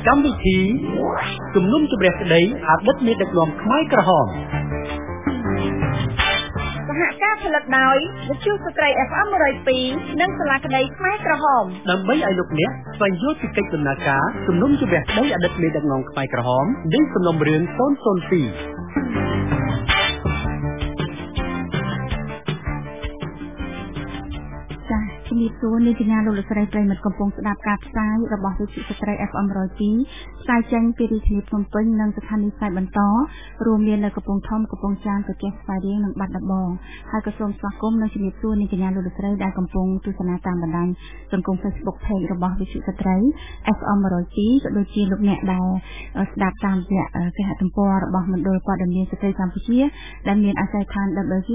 កម្មវិធីជំនុំជម្រះក្តីអតីតមេដឹកនាំខ្មែរក្រហមសហការផលិតដោយវិទ្យុស្ត្រី FM 102និងសាលាក្តីខ្មែរក្រហមដើម្បីឲ្យលោកអ្នកស្វែងយល់ពីកិច្ចដំណើរការជំនុំជម្រះក្តីអតីតមេដឹកនាំខ្មែរក្រហមនិងសំណុំរឿង002 ជំរាបសួរនាងកញ្ញាលោកស្រីប្រិយមិត្តកំពុងស្ដាប់ការផ្សាយរបស់វិទ្យុស្ត្រី FM 102ផ្សាយចេញពីរាជធានីភ្នំពេញនិងស្ថានីយ៍ផ្សាយបន្តរួមមាននៅកំពង់ធំកំពង់ចាមកញ្ចេះស្វាយរៀងនិងបាត់ដំបងហើយក៏សូមស្វាគមន៍និងជំរាបសួរនាងកញ្ញាលោកស្រីដែលកំពុងទស្សនាតាមបណ្ដាញសង្គម Facebook Page របស់វិទ្យុស្ត្រី FM 102ក៏ដូចជាលោកអ្នកដែលស្ដាប់តាមរយៈគេហទំព័ររបស់មណ្ឌលព័ត៌មានស្ត្រីកម្ពុជាដែលមានអាសយដ្ឋាន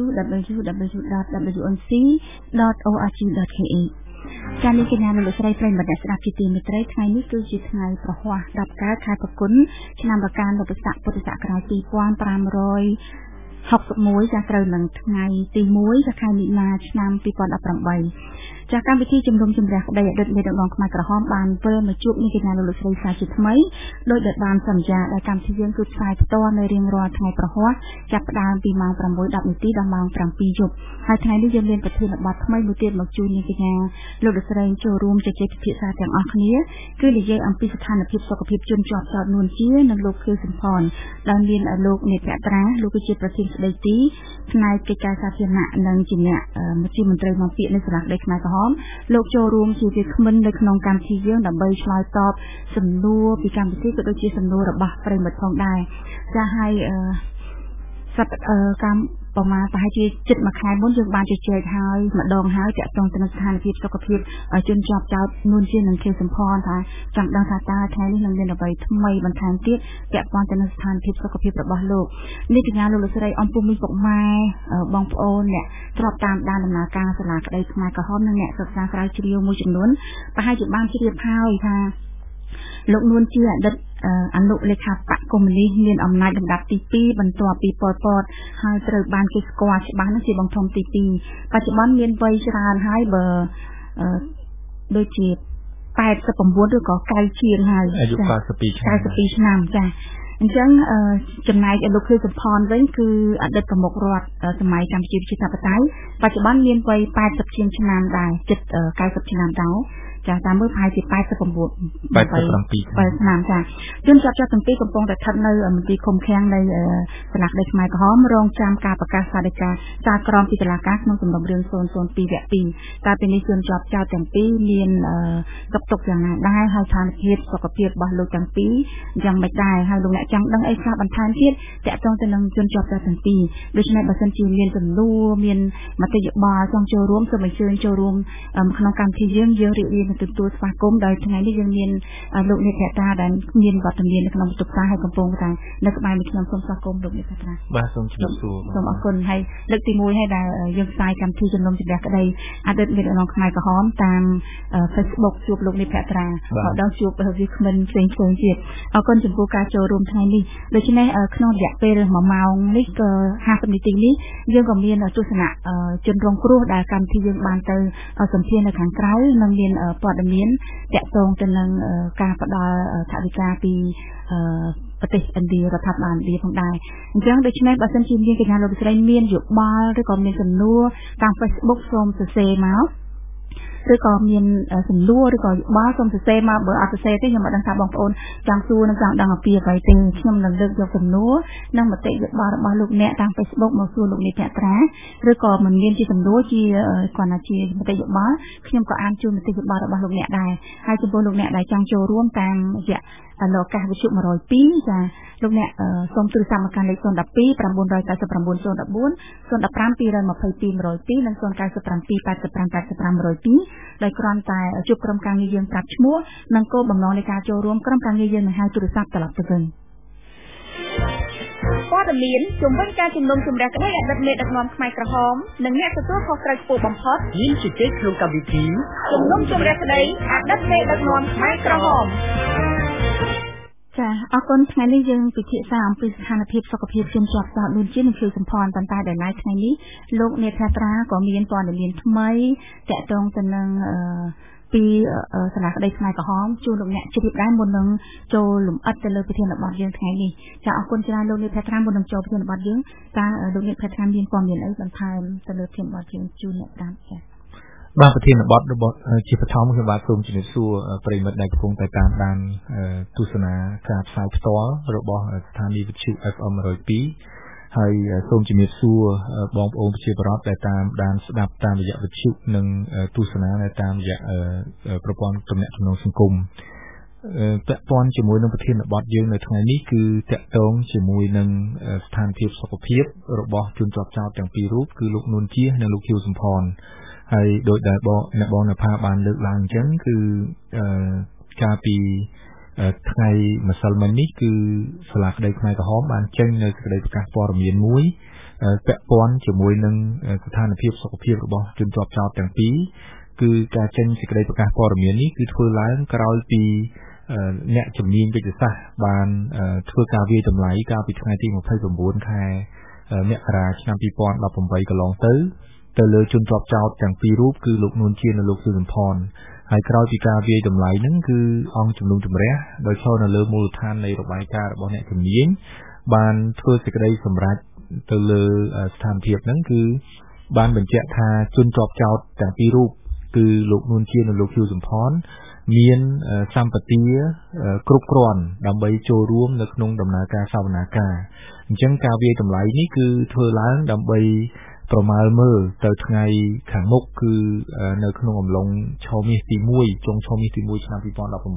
www.onc.org.ke ចា៎នាងកញ្ញាលោកស្រីប្រិយមិត្តអ្នកស្ដាប់ជាទីមេត្រីថ្ងៃនេះគឺជាថ្ងៃប្រហ័ស10កើតខែផល្គុនឆ្នាំរកានលោកពុទ្ធសករាជ2561ចាត្រូវនឹងថ្ងៃទី1ខែមីនាឆ្នាំ2018ចាកម្មវិធីជំនុំជម្រះក្តីអតីតមេដឹកនាំខ្មែរក្រហមបានវិលមកជួបនាងកញ្ញាលោកស្រីសាជាថ្មីដោយដែលបានសន្យាដែលកម្មវិធីយើងគឺផ្សាយផ្ទាល់នៅរៀងរាល់ថ្ងៃប្រហ័សចាប់ផ្ដើមពីម៉ោង 6:10 នាទីដល់ម៉ោង 7:00 យប់ហើយថ្ងៃនេះយើងមានប្រធានបទថ្មីមួយទៀតមកជួយនាងកញ្ញាលោកស្រីចូលរួមជជែកពិភាក្សាទាំងអស់គ្នាគឺនិយាយអំពីស្ថានភាពសុខភាពជនជាប់ចោតនួនជានិងលោកខៀវសំផនដែលមានលោកនេតភត្រាលោកគឺជាប្រធានស្ដីទីផ្នែកកិច្ចការសាធារណៈនិងជាអ្នកមន្ត្រីនាំពាក្យនៃសាលាក្តីខ្មែរក្រហមលោកចូលរួមជាវាគ្មិននៅក្នុងកម្មវិធីយើងដើម្បីឆ្លើយតបសំណួរពីកម្មវិធីក៏ដូចជាសំណួររបស់ប្រិយមិត្តផងដែរចាហើយកម្មប្រមាណប្រហែលជាជិត1ខែមុនយើងបានជជែកហើយម្ដងហើយតាក់ទងទៅនឹងស្ថានភាពសុខភាពជនជាប់ចោតនួនជានិងខៀវសំផនថាចង់ដឹងថាតើថ្ងៃនេះនឹងមានអ្វីថ្មីបន្ថែមទៀតតាក់ទងទៅនឹងស្ថានភាពសុខភាពរបស់លោកនេះកញ្ញាលោកស្រីអំពុំមីពុកម៉ែបងប្អូនអ្នកធ្លាប់តាមដានដំណើរការសាលាក្តីខ្មែរក្រហមនិងអ្នកសិក្សាស្រាវជ្រាវមួយចំនួនប្រហែលជាបានជ្រាបហើយថាលោកនួនជាអតីតអនុលេខាបកកុម្មុយនីសមានអំណាចលំដាប់ទី2បន្ទាប់ពីប៉ុលពតហើយត្រូវបានគេស្គាល់ច្បាស់នឹងជាបង្ធំទី2បច្ចុប្បន្នមានវ័យច្រើនហើយបើដូចជា89ឬក៏90ជាងហើយអាយុ 92ឆ្នាំចាអញ្ចឹងចំណែកលោកខៀវសំផនវិញគឺអតីតប្រមុខរដ្ឋសម័យកម្ពុជាប្រជាធិបតេយ្យបច្ចុប្បន្នមានវ័យ80ជាងឆ្នាំដែរជិត90ឆ្នាំដែរចាតាមមើលប្រហែលជា87ឆ្នាំចាជនជាប់ចោទទាំងពីរកំពុងតែស្ថិតនៅមន្ទីរឃុំឃាំងនៃសាលាក្តីខ្មែរក្រហមរងចាំការប្រកាសសាលដីកាសារក្រមពីតុលាការក្នុងសំណុំរឿង002 វគ្គ 2តែពេលនេះជនជាប់ចោទទាំងពីរមានទុកយ៉ាងណាដែរហើយស្ថានភាពសុខភាពរបស់លោកទាំងពីរយ៉ាងម៉េចដែរហើយលោកអ្នកចង់ដឹងអីខ្លះបន្ថែមទៀតតាក់ទងទៅនឹងជនជាប់ចោទទាំងពីរដូច្នេះបើសិនជាមានសំណួរមានមតិយោបល់ចង់ចូលរួមសូមអញ្ជើញចូលរួមក្នុងកម្មវិធីយើងរីករាយទទួលស្វាគមន៍ដោយថ្ងៃនេះយើងមានលោកនេតភត្រាដែលមានវត្តមាននៅក្នុងបន្ទប់ផ្សាយហើយកំពុងតែនៅក្បែរនេះខ្ញុំសូមស្វាគមន៍លោកនេតភត្រាបាទសូមជម្រាបសួរសូមអរគុណហើយលើកទី1ហើយដែលយើងផ្សាយកម្មវិធីជំនុំជម្រះក្តីអតីតមេដឹកនាំខ្មែរក្រហមតាម Facebook ជួបលោកនេតភត្រាមកដល់ជួបវាគ្មិនផ្សេងៗទៀតអរគុណចំពោះការចូលរួមថ្ងៃនេះដូច្នេះក្នុងរយៈពេល1ម៉ោងនេះក៏50នាទីនេះយើងក៏មានទស្សនៈជនរងគ្រោះដែលកម្មវិធីយើងបានទៅសម្ភាសន៍នៅខាងក្រៅនិងមានព័ត៌មានតាក់ទងទៅនឹងការផ្ដល់ថវិកាពីប្រទេសឥណ្ឌារដ្ឋាភិបាលឥណ្ឌាផងដែរអញ្ចឹងដូច្នេះបើសិនជាមានកញ្ញាលោកស្រីមានយោបល់ឬក៏មានសំណួរតាម Facebook សូមសរសេរមកឬក៏មានសំណួរឬក៏យោបល់សូមសរសេរមកបើអត់សរសេរទេខ្ញុំមិនដឹងថាបងប្អូនចង់សួរនិងចង់ដឹងអំពីអ្វីទេខ្ញុំនឹងលើកយកសំណួរនិងមតិយោបល់របស់លោកអ្នកតាម Facebook មកសួរលោកនេតភត្រាឬក៏មិនមានជាសំណួរជាគ្រាន់តែជាមតិយោបល់ខ្ញុំក៏អានជូនមតិយោបល់របស់លោកអ្នកដែរហើយចំពោះលោកអ្នកដែលចង់ចូលរួមតាមរយៈលោកកាសវិទ្យុ102ចាលោកអ្នកសូមទូរស័ព្ទមកកាន់លេខ012 999 014 015 222 102និង097 85 85 102ដោយគ្រាន់តែជួបក្រុមការងារយើងប្រាប់ឈ្មោះនិងគោលបំណងនៃការចូលរួមក្រុមការងារយើងនឹងហៅទូរស័ព្ទត្រឡប់ទៅវិញព័ត៌មានជំវិញការជំនុំជម្រះក្តីអតីតមេដឹកនាំខ្មែរក្រហមនិងអ្នកទទួលខុសត្រូវខ្ពស់បំផុតមានជជែកក្នុងកម្មវិធីជំនុំជម្រះក្តីអតីតមេដឹកនាំខ្មែរក្រហមចាអរគុណថ្ងៃនេះយើងពិភាក្សាអំពីស្ថានភាពសុខភាពជនជាប់ចោតនួនជានិងខៀវសំផនប៉ុន្តែដល់ថ្ងៃនេះលោកនេតភត្រាក៏មានព័ត៌មានថ្មីតាក់ទងទៅនឹងពពីសាលាក្តីខ្មែរក្រហមជួនលោកអ្នកជ្រាបដែរមុននឹងចូលលំអិតទៅលើប្រធានបទយើងថ្ងៃនេះចាអរគុណច្រើនលោកនាងភក្ត្រាមុននឹងចូលប្រធានបទយើងតើលោកនាងភក្ត្រាមានព័ត៌មានអីបន្ថែមទៅលើប្រធានបទយើងជូនអ្នកតាមចាបាទប្រធានបទរបស់ជាបឋមខ្ញុំបាទសូមជំរាបសួរប្រិយមិត្តដែលកំពុងតែតាមដានទស្សនាការផ្សាយផ្ទាល់របស់ស្ថានីយ៍វិទ្យុ FM 102ហើយសូមជំរាបសួរបងប្អូនប្រជាពលរដ្ឋដែលតាមដានស្ដាប់តាមរយៈវិទ្យុនិងទស្សនាតាមរយៈប្រព័ន្ធទំនាក់ទំនងសង្គមពាក់ព័ន្ធជាមួយនឹងប្រធានបទយើងនៅថ្ងៃនេះគឺតាក់ទងជាមួយនឹងស្ថានភាពសុខភាពរបស់ជនជាប់ចោទទាំងពីររូបគឺលោកនួនជានិងលោកហ៊ីវសំផនហើយដោយដែលបងណភាបានលើកឡើងអញ្ចឹងគឺកាលពីថ្ងៃម្សិលមិញនេះគឺសាលាក្តីខ្មែរក្រហមបានចេញនៅសេចក្តីប្រកាសព័ត៌មានមួយពាក់ព័ន្ធជាមួយនឹងស្ថានភាពសុខភាពរបស់ជនជាប់ចោទទាំងពីរគឺការចេញសេចក្តីប្រកាសព័ត៌មាននេះគឺធ្វើឡើងក្រោយពីអ្នកជំនាញវិទ្យាសាស្ត្របានធ្វើការវិយតម្លៃកាលពីថ្ងៃទី29ខែមករាឆ្នាំ2018កន្លងទៅលើជនជាប់ចោទទាំងពីររូបគឺលោកនួនជានិងលោកស៊ូសំផនហើយក្រោយពីការវិយតម្លៃហ្នឹងគឺអង្គជំនុំជម្រះដោយចូលនៅលើមូលដ្ឋាននៃរបាយការណ៍របស់អ្នកជំនាញបានធ្វើសេចក្តីសម្រេចទៅលើស្ថានភាពហ្នឹងគឺបានបញ្ជាក់ថាជនជាប់ចោទទាំងពីររូបគឺលោកនួនជានិងលោកហ៊ីវសំផនមានសម្បទាគ្រប់គ្រាន់ដើម្បីចូលរួមនៅក្នុងដំណើរការសវនាការអញ្ចឹងការវិយតម្លៃនេះគឺធ្វើឡើងដើម្បីប្រមាលមើលទៅថ្ងៃខាងមុខគឺនៅក្នុងអំឡុងឆមាសទី1ចុងឆមាសទី1ឆ្នាំ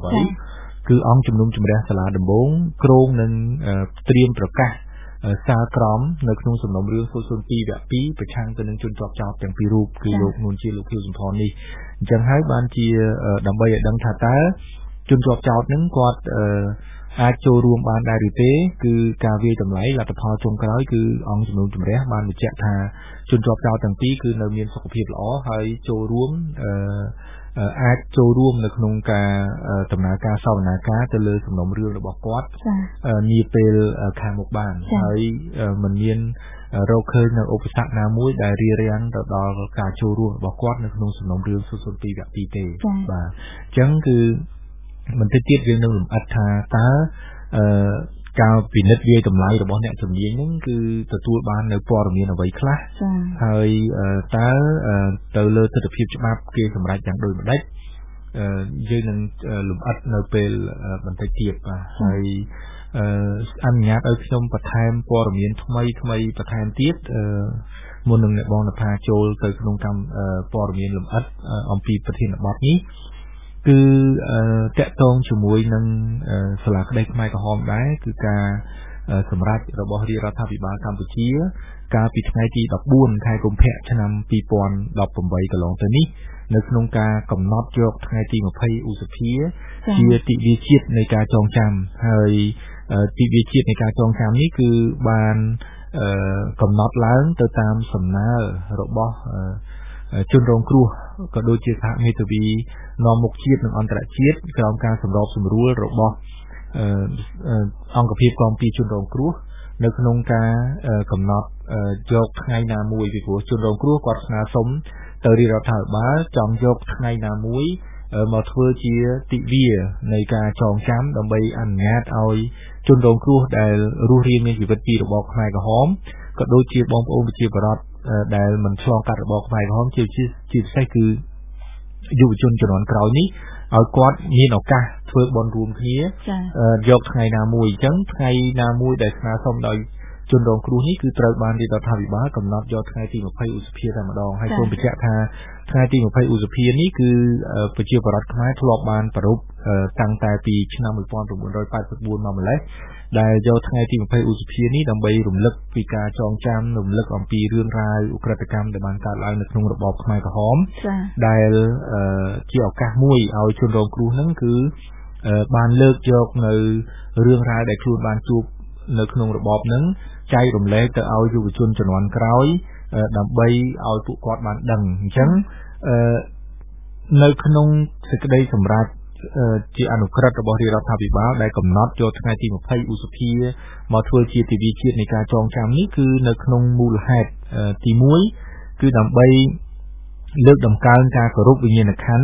2018គឺអង្គជំនុំជម្រះសាលាដំបងគ្រោងនឹងត្រៀមប្រកាសសារក្រមនៅក្នុងសំណុំរឿង002វគ្គ2ប្រឆាំងទៅនឹងជនជាប់ចោទទាំងពីររូបគឺលោកនួនជាលោកហ៊ីវសំផននេះអញ្ចឹងហើយបានជាដើម្បីឲ្យដឹងថាតើជនជាប់ចោទនឹងគាត់អាចចូលរួមបានដែរឬទេគឺការវិយតម្លៃលទ្ធផលចុងក្រោយគឺអង្គជំនុំជម្រះបានបញ្ជាក់ថាជនជាប់ចោទទាំងពីរគឺនៅមានសុខភាពល្អហើយចូលរួមអាចចូលរួមនៅក្នុងការដំណើរការសវនាការទៅលើសំណុំរឿងរបស់គាត់នាពេលខាងមុខបានហើយมันមានរកឃើញនៅឧបសគ្គណាមួយដែលរារាំងទៅដល់ការចូលរួមរបស់គាត់នៅក្នុងសំណុំរឿង002វគ្គ2ទេបាទអញ្ចឹងគឺបន្តិចទៀតយើងនឹងលំអិតថាតើការពិនិត្យវាយតម្លៃរបស់អ្នកជំនាញហ្នឹងគឺទទួលបាននៅព័ត៌មានអ្វីខ្លះហើយតើទៅលើទស្សនវិជ្ជាច្បាប់គេសម្រេចយ៉ាងដូចម្ដេចយើងនឹងលំអិតនៅពេលបន្តិចទៀតបាទហើយអនុញ្ញាតឲ្យខ្ញុំបន្ថែមព័ត៌មានថ្មីបន្ថែមទៀតមុននឹងអ្នកបងនភាចូលទៅក្នុងកម្មព័ត៌មានលំអិតអំពីប្រធានបទនេះគឺតាក់ទងជាមួយនឹងសាលាក្តីខ្មែរក្រហមដែរគឺការសម្រេចរបស់រាជរដ្ឋាភិបាលកម្ពុជាកាលពីថ្ងៃទី14ខែកុម្ភៈឆ្នាំ2018កន្លងទៅនេះនៅក្នុងការកំណត់យកថ្ងៃទី20ឧសភាជាទិវាជាតិនៃការចងចាំហើយទិវាជាតិនៃការចងចាំនេះគឺបានកំណត់ឡើងទៅតាមសំណើរបស់ជនរងគ្រោះក៏ដូចជាសហមេធាវីនាំមុខជាតិនិងអន្តរជាតិក្រោមការសម្របសម្រួលរបស់អង្គភាពគាំពារជនរងគ្រោះនៅក្នុងការកំណត់យកថ្ងៃណាមួយពីព្រោះជនរងគ្រោះគាត់ស្នើសុំទៅរាជរដ្ឋាភិបាលចង់យកថ្ងៃណាមួយមកធ្វើជាទិវានៃការចងចាំដើម្បីអនុញ្ញាតឲ្យជនរងគ្រោះដែលរស់រានមានជីវិតពីរបបខ្មែរក្រហមក៏ដូចជាបងប្អូនប្រជាពលរដ្ឋដែលមិនឆ្លងកាត់របបខ្មែរក្រហមជាពិសេសគឺយុវជនជំនាន់ក្រោយនេះឲ្យគាត់មានឱកាសធ្វើបុណ្យរួមគ្នាយកថ្ងៃណាមួយអញ្ចឹងថ្ងៃណាមួយដែលស្នើសុំដោយជនរងគ្រោះនេះគឺត្រូវបានរាជរដ្ឋាភិបាលកំណត់យកថ្ងៃទី20ឧសភាតែម្ដងហើយសូមបញ្ជាក់ថាថ្ងៃទី20ឧសភានេះគឺប្រជាពលរដ្ឋខ្មែរធ្លាប់បានប្រារព្ធតាំងតែពីឆ្នាំ1984មកម្លេះដែលយកថ្ងៃទី20ឧសភានេះដើម្បីរំលឹកពីការចងចាំរំលឹកអំពីរឿងរ៉ាវឧក្រិដ្ឋកម្មដែលបានកើតឡើងនៅក្នុងរបបខ្មែរក្រហមដែលជាឱកាសមួយឲ្យជនរងគ្រោះហ្នឹងគឺបានលើកយកនៅរឿងរ៉ាវដែលខ្លួនបានជួបនៅក្នុងរបបហ្នឹងចែករំលែកទៅឲ្យយុវជនជំនាន់ក្រោយដើម្បីឲ្យពួកគាត់បានដឹងអញ្ចឹងនៅក្នុងសេចក្តីសម្រេចជាអនុក្រឹត្យរបស់រាជរដ្ឋាភិបាលដែលកំណត់យកថ្ងៃទី20ឧសភាមកធ្វើជាទិវាជាតិនៃការចងចាំនេះគឺនៅក្នុងមូលហេតុទី1គឺដើម្បីលើកតម្កើងការគោរពវិញ្ញាណក្ខន្ធ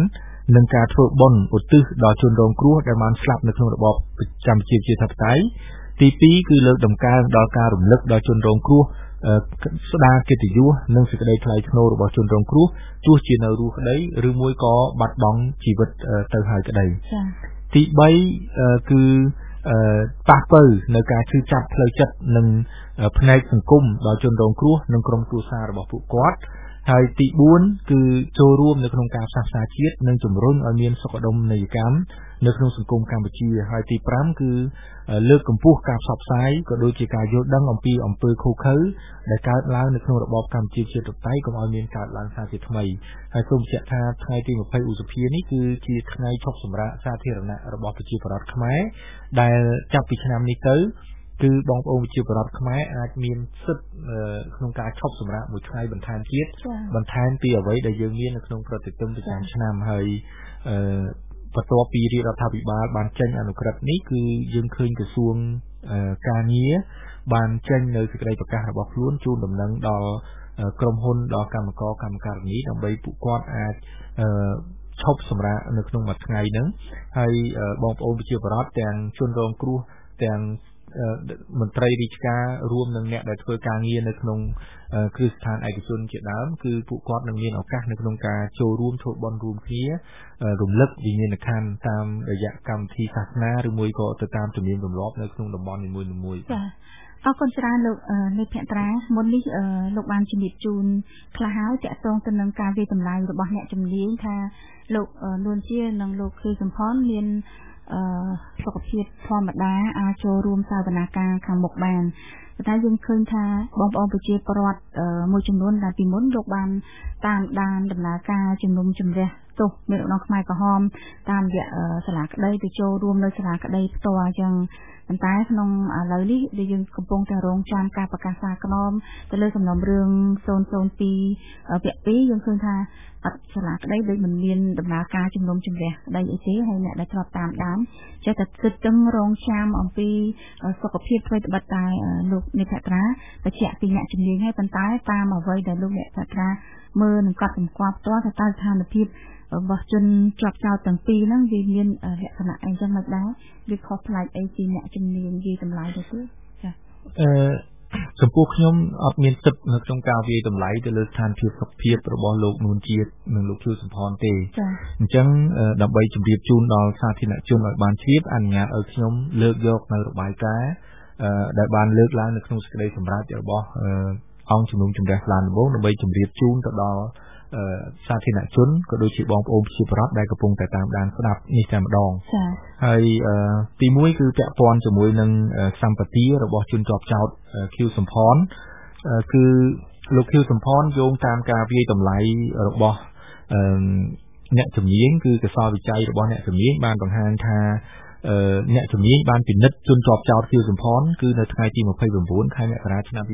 និងការធ្វើបុណ្យឧទ្ទិសដល់ជនរងគ្រោះដែលបានស្លាប់នៅក្នុងរបបកម្ពុជាប្រជាធិបតេយ្យទី2គឺលើកតម្កើងដល់ការរំលឹកដល់ជនរងគ្រោះស្ដារកិត្តិយសនិងសេចក្តីថ្លៃថ្នូររបស់ជនរងគ្រោះទោះជានៅរស់ក្តីឬមួយក៏បាត់បង់ជីវិតទៅហើយក្តីទី3គឺប៉ះពើនៅការឈឺចាប់ផ្លូវចិត្តនិងផ្នែកសង្គមដល់ជនរងគ្រោះនិងក្រុមគ្រួសាររបស់ពួកគាត់ហើយទី4គឺចូលរួមនៅក្នុងការផ្សះផ្សាជាតិនិងជំរុញឲ្យមានសុខដុមនីយកម្មនៅក្នុងសង្គមកម្ពុជាហើយទី5គឺលើកកម្ពស់ការផ្សព្វផ្សាយក៏ដូចជាការយល់ដឹងអំពីអំពើឃោរឃៅដែលកើតឡើងនៅក្នុងរបបកម្ពុជាប្រជាធិបតេយ្យកុំឲ្យមានកើតឡើងសារជាថ្មីហើយសូមបញ្ជាក់ថាថ្ងៃទី20ឧសភានេះគឺជាថ្ងៃឈប់សម្រាកសាធារណៈរបស់ប្រជាពលរដ្ឋខ្មែរដែលចាប់ពីឆ្នាំនេះទៅគឺបងប្អូនប្រជាពលរដ្ឋខ្មែរអាចមានសិទ្ធិក្នុងការឈប់សម្រាកមួយថ្ងៃបន្ថែមទៀតបន្ថែមពីអ្វីដែលយើងមាននៅក្នុងប្រតិទិនប្រចាំឆ្នាំហើយបន្ទាប់ពីរាជរដ្ឋាភិបាលបានចេញអនុក្រឹត្យនេះគឺយើងឃើញក្រសួងការងារបានចេញនៅសេចក្តីប្រកាសរបស់ខ្លួនជូនដំណឹងដល់ក្រុមហ៊ុនដល់កម្មករកម្មការិនីដើម្បីពួកគាត់អាចឈប់សម្រាកនៅក្នុងមួយថ្ងៃហ្នឹងហើយបងប្អូនប្រជាពលរដ្ឋទាំងជនរងគ្រោះទាំងមន្ត្រីរាជការរួមនឹងអ្នកដែលធ្វើការងារនៅក្នុងគ្រឹះស្ថានឯកជនជាដើមគឺពួកគាត់នឹងមានឱកាសនៅក្នុងការចូលរួមធ្វើបុណ្យរួមគ្នារំលឹកវិញ្ញាណក្ខន្ធតាមរយៈកម្មវិធីសាសនាឬមួយក៏ទៅតាមទំនៀមទម្លាប់នៅក្នុងតំបន់នីមួយៗចាអរគុណច្រើនលោកនេះភក្ត្រាមុននេះលោកបានជំរាបជូនខ្លះហើយតាក់ទងទៅនឹងការវិតម្លៃរបស់អ្នកជំនាញថាលោកនួនជានិងលោកគឺសំផនមានសុខភាពធម្មតាអាចចូលរួមសវនាការខាងមុខបានតែយើងឃើញថាបងប្អូនប្រជាពលរដ្ឋមួយចំនួនដែលពីមុនលោកបានតាមដានដំណើរការជំនុំជម្រះទោសមេដឹកនាំខ្មែរក្រហមតាមរយៈសាលាក្តីទៅចូលរួមនៅសាលាក្តីផ្ទាល់អញ្ចឹងប៉ុន្តែក្នុងឥឡូវនេះដែលយើងកំពុងតែរងចាំការប្រកាសសារក្រមទៅលើសំណុំរឿង002វគ្គ2យើងឃើញថាអត់សាលាក្តីដូចមិនមានដំណើរការជំនុំជម្រះក្តីអីទេហើយអ្នកដែលធ្លាប់តាមដានចេះតែគិតទាំងរងចាំអំពីសុខភាពផ្លូវត្បិតតែលោកនិភក្ត្រាបញ្ជាក់ពីអ្នកជំនាញហើយប៉ុន្តែតាមអ្វីដែលលោកនិភក្ត្រាមើលនិងកត់សម្គាល់ផ្ទាល់ថាតើស្ថានភាពរបស់ជនជាប់ចោតទាំងពីរហ្នឹងវាមានលក្ខណៈអីចឹងមិនដែរវាខុសប្លែកអីពីអ្នកជំនាញនិយាយតម្លៃទៅទេចាចំពោះខ្ញុំអត់មានសិទ្ធិនៅក្នុងការវាយតម្លៃទៅលើស្ថានភាពសុខភាពរបស់លោកនួនជាតិនិងលោកខៀវសំផនទេអញ្ចឹងដើម្បីជម្រាបជូនដល់សាធារណជនឲ្យបានជ្រាបអនុញ្ញាតឲ្យខ្ញុំលើកយកនៅរបាយការណ៍ដែលបានលើកឡើងនៅក្នុងសេចក្តីសម្រេចរបស់អង្គជំនុំជម្រះឡានដំបូងដើម្បីជម្រាបជូនទៅដល់សាធារណជនក៏ដូចជាបងប្អូនប្រជាពលរដ្ឋដែលកំពុងតែតាមដានស្ដាប់នេះតែម្ដងហើយទី1គឺពាក់ព័ន្ធជាមួយនឹងសម្បទារបស់ជនជាប់ចោតខៀវសំផនគឺលោកខៀវសំផនយោងតាមការវាយតម្លៃរបស់អ្នកជំនាញគឺកសលវិច័យរបស់អ្នកជំនាញបានបង្ហាញថាអ្នកជំនាញបានពិនិត្យជនជាប់ចោតខៀវសំផនគឺនៅថ្ងៃទី29ខែមករាឆ្នាំ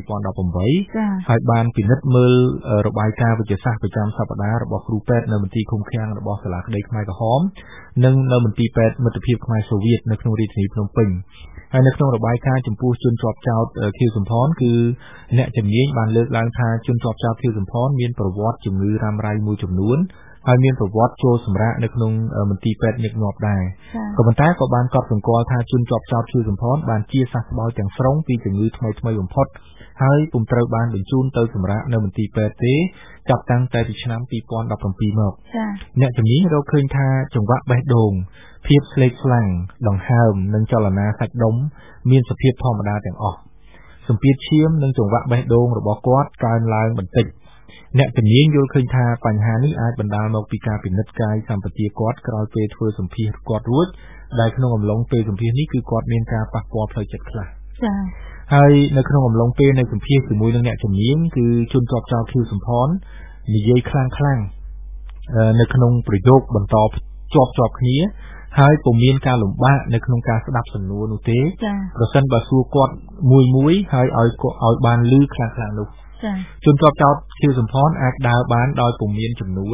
2018ហើយបានពិនិត្យមើលរបាយការណ៍វិទ្យាសាស្ត្រប្រចាំសប្តាហ៍របស់គ្រូពេទ្យនៅមន្ទីរឃុំឃាំងរបស់សាលាក្តីខ្មែរក្រហមនិងនៅមន្ទីរពេទ្យមិត្តភាពខ្មែរសូវៀតនៅក្នុងរាជធានីភ្នំពេញហើយនៅក្នុងរបាយការណ៍ចំពោះជនជាប់ចោតខៀវសំផនគឺអ្នកជំនាញបានលើកឡើងថាជនជាប់ចោតខៀវសំផនមានប្រវត្តិជំងឺរ៉ាំរ៉ៃមួយចំនួនហើយមានប្រវត្តិចូលសម្រាកនៅក្នុងមន្ទីរពេទ្យញឹកញាប់ដែរក៏ប៉ុន្តែក៏បានកត់សម្គាល់ថាជនជាប់ចោតខៀវសំផនបានជាសះស្បើយទាំងស្រុងពីជំងឺថ្មីបំផុតហើយពុំត្រូវបានបញ្ជូនទៅសម្រាកនៅមន្ទីរពេទ្យទេចាប់តាំងតែពីឆ្នាំ2017មកអ្នកជំនាញរកឃើញថាចង្វាក់បេះដូងភាពស្លេកស្លាំងដង្ហើមនិងចលនាសាច់ដុំមានសភាពធម្មតាទាំងអស់សម្ពាធឈាមនិងចង្វាក់បេះដូងរបស់គាត់កើនឡើងបន្តិចអ្នកជំនាញយល់ឃើញថាបញ្ហានេះអាចបណ្ដាលមកពីការពិនិត្យកាយសម្បទាគាត់ក្រោយពេលធ្វើសម្ភាសគាត់រួចដែលក្នុងអំឡុងពេលសម្ភាសនេះគឺគាត់មានការប៉ះពាល់ផ្លូវចិត្តខ្លះចា៎ហើយនៅក្នុងអំឡុងពេលនៃសម្ភាសជាមួយនឹងអ្នកជំនាញគឺជនជាប់ចោតខៀវសំផននិយាយខ្លាំងនៅក្នុងប្រយោគបន្តជាប់គ្នាហើយពុំមានការលំបាកនៅក្នុងការស្ដាប់សំណួរនោះទេប្រសិនបើសួរគាត់មួយហើយឲ្យបានឮខ្លាំងនោះជនជាប់ចោតខៀវសំផនអាចដើរបានដោយពុំមានជំនួយ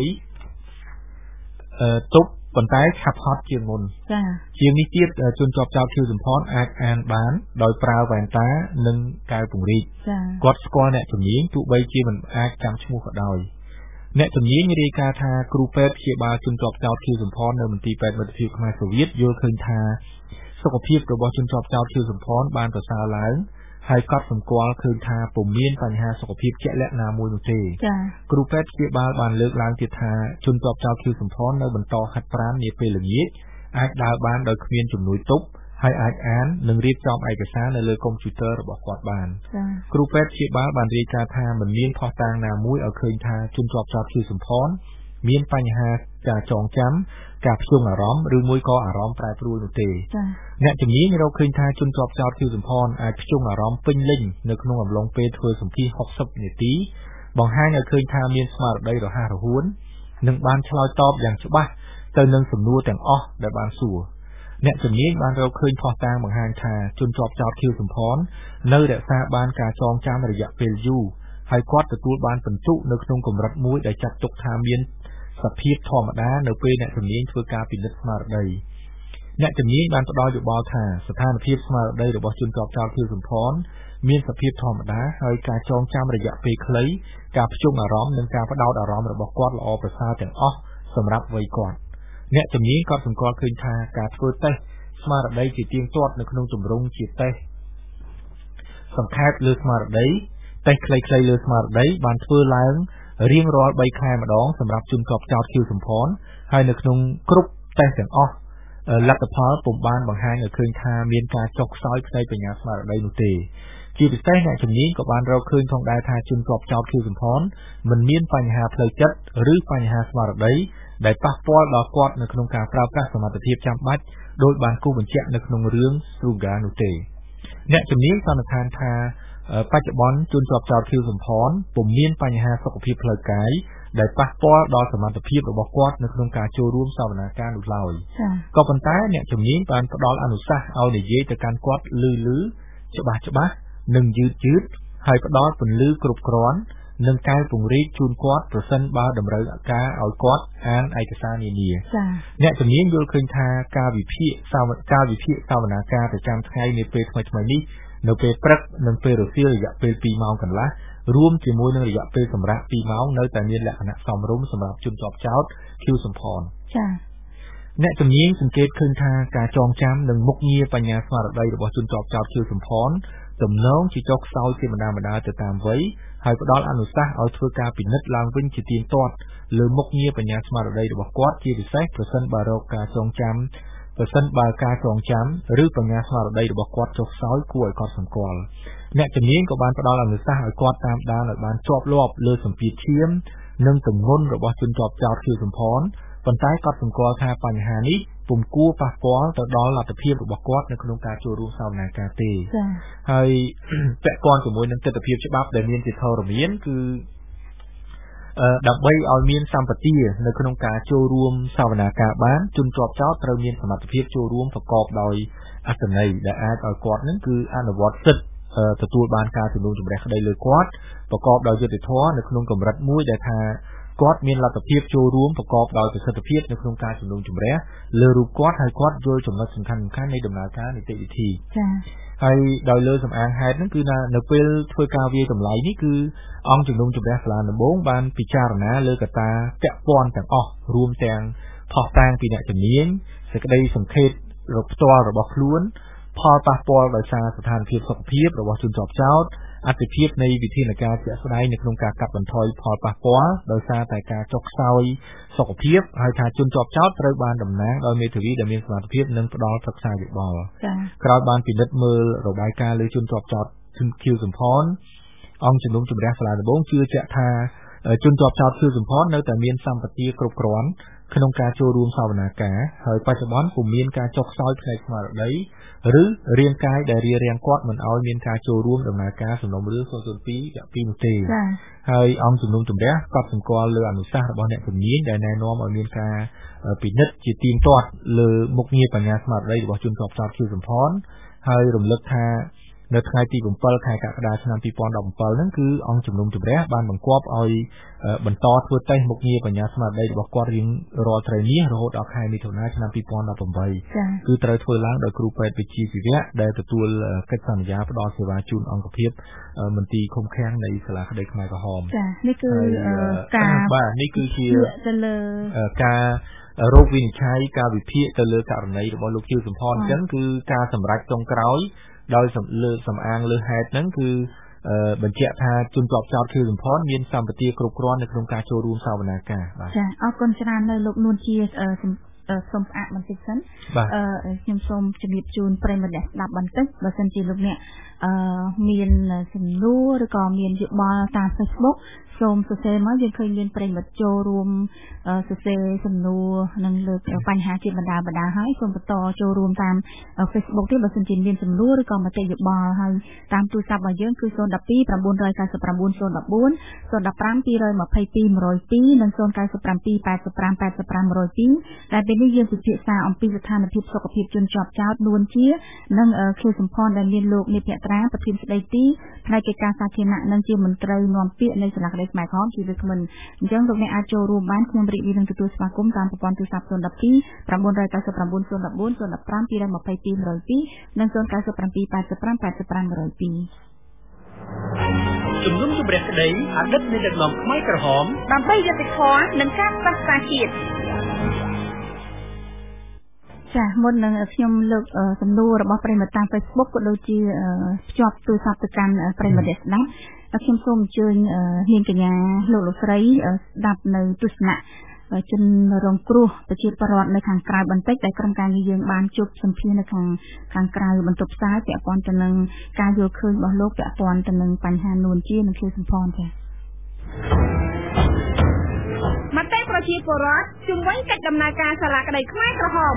ទប់ប៉ុន្តែឆាប់ហត់ជាងមុនជាងនេះទៀតជនជាប់ចោតខៀវសំផនអាចអានបានដោយប្រើវ៉ែនតានិងកែវពង្រីកគាត់ស្គាល់អ្នកជំនាញទោះបីជាមិនអាចចាំឈ្មោះក៏ដោយអ្នកជំនាញរាយការណ៍ថាគ្រូពេទ្យព្យាបាលជនជាប់ចោតខៀវសំផននៅមន្ទីរពេទ្យមិត្តភាពខ្មែរសូវៀតយល់ឃើញថាសុខភាពរបស់ជនជាប់ចោតខៀវសំផនបានប្រសើរឡើងហើយកត់សម្គាល់ឃើញថាពុំមានបញ្ហាសុខភាពជាក់លាក់ណាមួយនោះទេគ្រូពេទ្យព្យាបាលបានលើកឡើងទៀតថាជនជាប់ចោតខៀវសំផននៅបន្តហាត់ប្រាណនាពេលល្ងាចអាចដើរបានដោយគ្មានជំនួយទប់ហើយអាចអាននិងរៀបចំឯកសារនៅលើកុំព្យូទ័ររបស់គាត់បានគ្រូពេទ្យព្យាបាលបានរាយការណ៍ថាមិនមានភស្តុតាងណាមួយឲ្យឃើញថាជនជាប់ចោតខៀវសំផនមានបញ្ហាការចងចាំការភ្យង់អារម្មណ៍ឬមួយក៏អារម្មណ៍ប្រែប្រួលនោះទេអ្នកជំនាញរកឃើញថាជនជាប់ចោតខៀវសំផនអាចភ្យង់អារម្មណ៍ពេញលេញនៅក្នុងអំឡុងពេលធ្វើសម្ភាស60នាទីបង្ហាញឲ្យឃើញថាមានស្មារតីរហ័សរហួននិងបានឆ្លើយតបយ៉ាងច្បាស់ទៅនឹងសំណួរទាំងអស់ដែលបានសួរអ្នកជំនាញបានរកឃើញភស្តុតាងបង្ហាញថាជនជាប់ចោតខៀវសំផននៅរក្សាបានការចងចាំរយៈពេលយូរហើយគាត់ទទួលបានពិន្ទុនៅក្នុងកម្រិតមួយដែលចាត់ទុកថាមានសភាពធម្មតានៅពេលអ្នកជំនាញធ្វើការពិនិត្យស្មារតីអ្នកជំនាញបានផ្ដល់យោបល់ថាស្ថានភាពស្មារតីរបស់ជនជាប់ចោតខៀវសំផនមានសភាពធម្មតាហើយការចងចាំរយៈពេលខ្លីការភ្យង់អារម្មណ៍និងការផ្ដោតអារម្មណ៍របស់គាត់ល្អប្រសើរទាំងអស់សម្រាប់វ័យគាត់អ្នកជំនាញក៏សម្គាល់ឃើញថាការធ្វើតេស្តស្មារតីជាទៀងទាត់នៅក្នុងទម្រង់ជាតេស្តសង្ខេបលើស្មារតីតេស្តខ្លីៗលើស្មារតីបានធ្វើឡើងរៀងរាល់3ខែម្ដងសម្រាប់ជនជាប់ចោតខៀវសំផនហើយនៅក្នុងគ្រប់តេស្តទាំងអស់លទ្ធផលពុំបានបង្ហាញឲ្យឃើញថាមានការចុះខ្សោយផ្នែកបញ្ញាស្មារតីនោះទេជាពិសេសអ្នកជំនាញក៏បានរកឃើញផងដែរថាជនជាប់ចោតខៀវសំផនមិនមានបញ្ហាផ្លូវចិត្តឬបញ្ហាស្មារតីដែលប៉ះពាល់ដល់គាត់នៅក្នុងការប្រើប្រាស់សមត្ថភាពចាំបាច់ដោយបានគូបញ្ជាក់នៅក្នុងរឿង Struga នោះទេអ្នកជំនាញសន្និដ្ឋានថាបច្ចុប្បន្នជនជាប់ចោតខៀវសំផនពុំមានបញ្ហាសុខភាពផ្លូវកាយដែលប៉ះពាល់ដល់សមត្ថភាពរបស់គាត់នៅក្នុងការចូលរួមសវនាការនោះឡើយក៏ប៉ុន្តែអ្នកជំនាញបានផ្ដល់អនុសាសន៍ឲ្យនិយាយទៅកាន់គាត់លឺច្បាស់និងយឺតហើយផ្ដល់ពន្លឺគ្រប់គ្រាន់និងកែពង្រីកជូនគាត់ប្រសិនបើតម្រូវការឲ្យគាត់អានឯកសារនានាអ្នកជំនាញយល់ឃើញថាការវិភាគសវនាការប្រចាំថ្ងៃនាពេលថ្មីនេះនៅពេលព្រឹកនិងពេលរសៀលរយៈពេល2ម៉ោងកន្លះរួមជាមួយនឹងរយៈពេលសម្រាប់2ម៉ោងនៅតែមានលក្ខណៈសមរម្យសម្រាប់ជនជាប់ចោតខៀវសំផនអ្នកជំនាញសង្កេតឃើញថាការចងចាំនិងមុខងារបញ្ញាស្មារតីរបស់ជនជាប់ចោតខៀវសំផនទំនងជាចុះខ្សោយជាបណ្ដាទៅតាមវ័យហើយផ្ដល់អនុសាសន៍ឲ្យធ្វើការពិនិត្យឡើងវិញជាទៀងទាត់លើមុខងារបញ្ញាស្មារតីរបស់គាត់ជាពិសេសប្រសិនបើការចងចាំឬបញ្ញាស្មារតីរបស់គាត់ចុះខ្សោយគួរឲ្យកត់សម្គាល់អ្នកជំនាញក៏បានផ្ដល់អនុសាសន៍ឲ្យគាត់តាមដានឲ្យបានជាប់លាប់លើសម្ពាធឈាមនិងទម្ងន់របស់ជនជាប់ចោតខៀវសំផនប៉ុន្តែកត់សម្គាល់ថាបញ្ហានេះពុំគួរប៉ះពាល់ទៅដល់លទ្ធភាពរបស់គាត់នៅក្នុងការចូលរួមសវនាការទេហើយពាក់ព័ន្ធជាមួយនឹងទស្សនវិជ្ជាច្បាប់ដែលមានជាធរមានគឺដើម្បីឲ្យមានសម្បទានៅក្នុងការចូលរួមសវនាការបានជនជាប់ចោតត្រូវមានសមត្ថភាពចូលរួមប្រកបដោយអត្ថន័យដែលអាចឲ្យគាត់នឹងគឺអនុវត្តសិទ្ធិទទួលបានការជំនុំជម្រះក្តីលើគាត់ប្រកបដោយយុត្តិធម៌នៅក្នុងកម្រិតមួយដែលថាគាត់មានលទ្ធភាពចូលរួមប្រកបដោយប្រសិទ្ធភាពនៅក្នុងការជំនុំជម្រះលើរូបគាត់ហើយគាត់យល់ចំណុចសំខាន់ៗនៃដំណើរការនីតិវិធីហើយដោយលើសំអាងហេតុហ្នឹងគឺនៅពេលធ្វើការវាយតម្លៃនេះគឺអង្គជំនុំជម្រះសាលាដំបងបានពិចារណាលើកត្តាពាក់ព័ន្ធទាំងអស់រួមទាំងផុសតាងពីអ្នកជំនាញសេចក្តីសង្ខេបផ្ទាល់របស់ខ្លួនផលប៉ះពាល់ដោយសារស្ថានភាពសុខភាពរបស់ជនជាប់ចោតអត្ថភាពនៃវិធានការជាក់ស្ដែងនៅក្នុងការកាត់បន្ថយផលប៉ះពាល់ដោយសារតែការចុះខ្សោយសុខភាពហើយថាជនជាប់ចោតត្រូវបានតំណាងដោយមេធាវីដែលមានសមត្ថភាពនិងផ្ដល់ប្រឹក្សាយោបល់ក្រោយបានពិនិត្យមើលរបាយការណ៍លើជនជាប់ចោតខៀវសំផនអង្គជំនុំជម្រះសាលាដំបងជឿជាក់ថាជនជាប់ចោតខៀវសំផននៅតែមានសម្បទាគ្រប់គ្រាន់ក្នុងការចូលរួមសវនាការហើយបច្ចុប្បន្នពុំមានការចុះខ្សោយផ្នែកស្មារតីឬរាងកាយដែលរារាំងគាត់មិនឲ្យមានការចូលរួមដំណើរការសំណុំរឿង002វគ្គ2នោះទេហើយអង្គជំនុំជម្រះកត់សម្គាល់លើអនុសាសន៍របស់អ្នកជំនាញដែលណែនាំឲ្យមានការពិនិត្យជាទៀងទាត់លើមុខងារបញ្ញាស្មារតីរបស់ជនជាប់ចោតខៀវសំផនហើយរំលឹកថានៅថ្ងៃទី7ខែកក្កដាឆ្នាំ2017ហ្នឹងគឺអង្គជំនុំជម្រះបានបង្គាប់ឲ្យបន្តធ្វើតេស្តមុខងារបញ្ញាស្មារតីរបស់គាត់រៀងរាល់ថ្ងៃនេះរហូតដល់ខែមិថុនាឆ្នាំ2018គឺត្រូវធ្វើឡើងដោយគ្រូពេទ្យវិជ្ជាជីវៈដែលទទួលកិច្ចសន្យាផ្ដល់សេវាជូនអង្គភាពមន្ទីរឃុំឃាំងនៃសាលាក្តីខ្មែរក្រហមចានេះគឺការបាទនេះគឺជាទៅលើការរោគវិនិច្ឆ័យការវិភាគទៅលើករណីរបស់លោកជឿសំផនអញ្ចឹងគឺការសម្រេចចុងក្រោយដោយលើសំអាងលើហេតុហ្នឹងគឺបញ្ជាក់ថាជនជាប់ចោតជឿសំផនមានសម្បត្តិគ្រប់គ្រាន់នៅក្នុងការចូលរួមសវនាការបាទចាអរគុណច្រើននៅលោកនួនជាសូមផ្អាកបន្តិចសិនខ្ញុំសូមជម្រាបជូនប្រិយមិត្តអ្នកស្ដាប់បន្តិចបើសិនជាលោកអ្នកមានសំណួរឬក៏មានយោបល់តាម Facebook សូមសរសេរមកយើងឃើញមានប្រិយមិត្តចូលរួមសរសេរសំណួរនិងលើកបញ្ហាជាបណ្ដាហើយសូមបន្តចូលរួមតាម Facebook ទេបើសិនជាមានសំណួរឬក៏មតិយោបល់ហើយតាមទូរស័ព្ទរបស់យើងគឺ012 999 014 015 222 102និង097 85 85 102ដែលពេលនេះយើងពិភាក្សាអំពីស្ថានភាពសុខភាពជនជាប់ចោតនួនជានិងខៀវសំផនដែលមានលោកនិភក្ត្រាប្រធានស្ដីទីផ្នែកកិច្ចការសាធារណៈនិងជាមន្ត្រីនាំពាក្យនៃសាលាក្តីខ្មែរក្រហមជាវាគ្មិនអញ្ចឹងលោកអ្នកអាចចូលរួមបានខ្ញុំរីករាយនឹងទទួលស្វាគមន៍តាមប្រព័ន្ធទូរស័ព្ទ012 999 014 015 222 102និង097 85 85 102 ជំនុំជម្រះក្តីអតីតនៃដឹកនាំខ្មែរក្រហមដើម្បីយុត្តិធម៌និងការផ្សះផ្សាជាតិចាមុននឹងខ្ញុំលើកសំណួររបស់ប្រិយមិត្តតាម Facebook ក៏ដូចជាភ្ជាប់ទូរស័ព្ទទៅកាន់ប្រិយមិត្តស្ដាប់ខ្ញុំសូមអញ្ជើញនាងកញ្ញាលោកស្រីស្ដាប់នៅទស្សនៈជនរងគ្រោះប្រជាពលរដ្ឋនៅខាងក្រៅបន្តិចដែលក្រុមការងារយើងបានជួបសម្ភាសនៅខាងក្រៅបន្ទប់ផ្សាយពាក់ព័ន្ធទៅនឹងការយល់ឃើញរបស់លោកពាក់ព័ន្ធទៅនឹងបញ្ហានួនជានិងខៀវសំផនចា៎មតិប្រជាពលរដ្ឋជំវិញកិច្ចដំណើរការសាលាក្តីខ្មែរក្រហម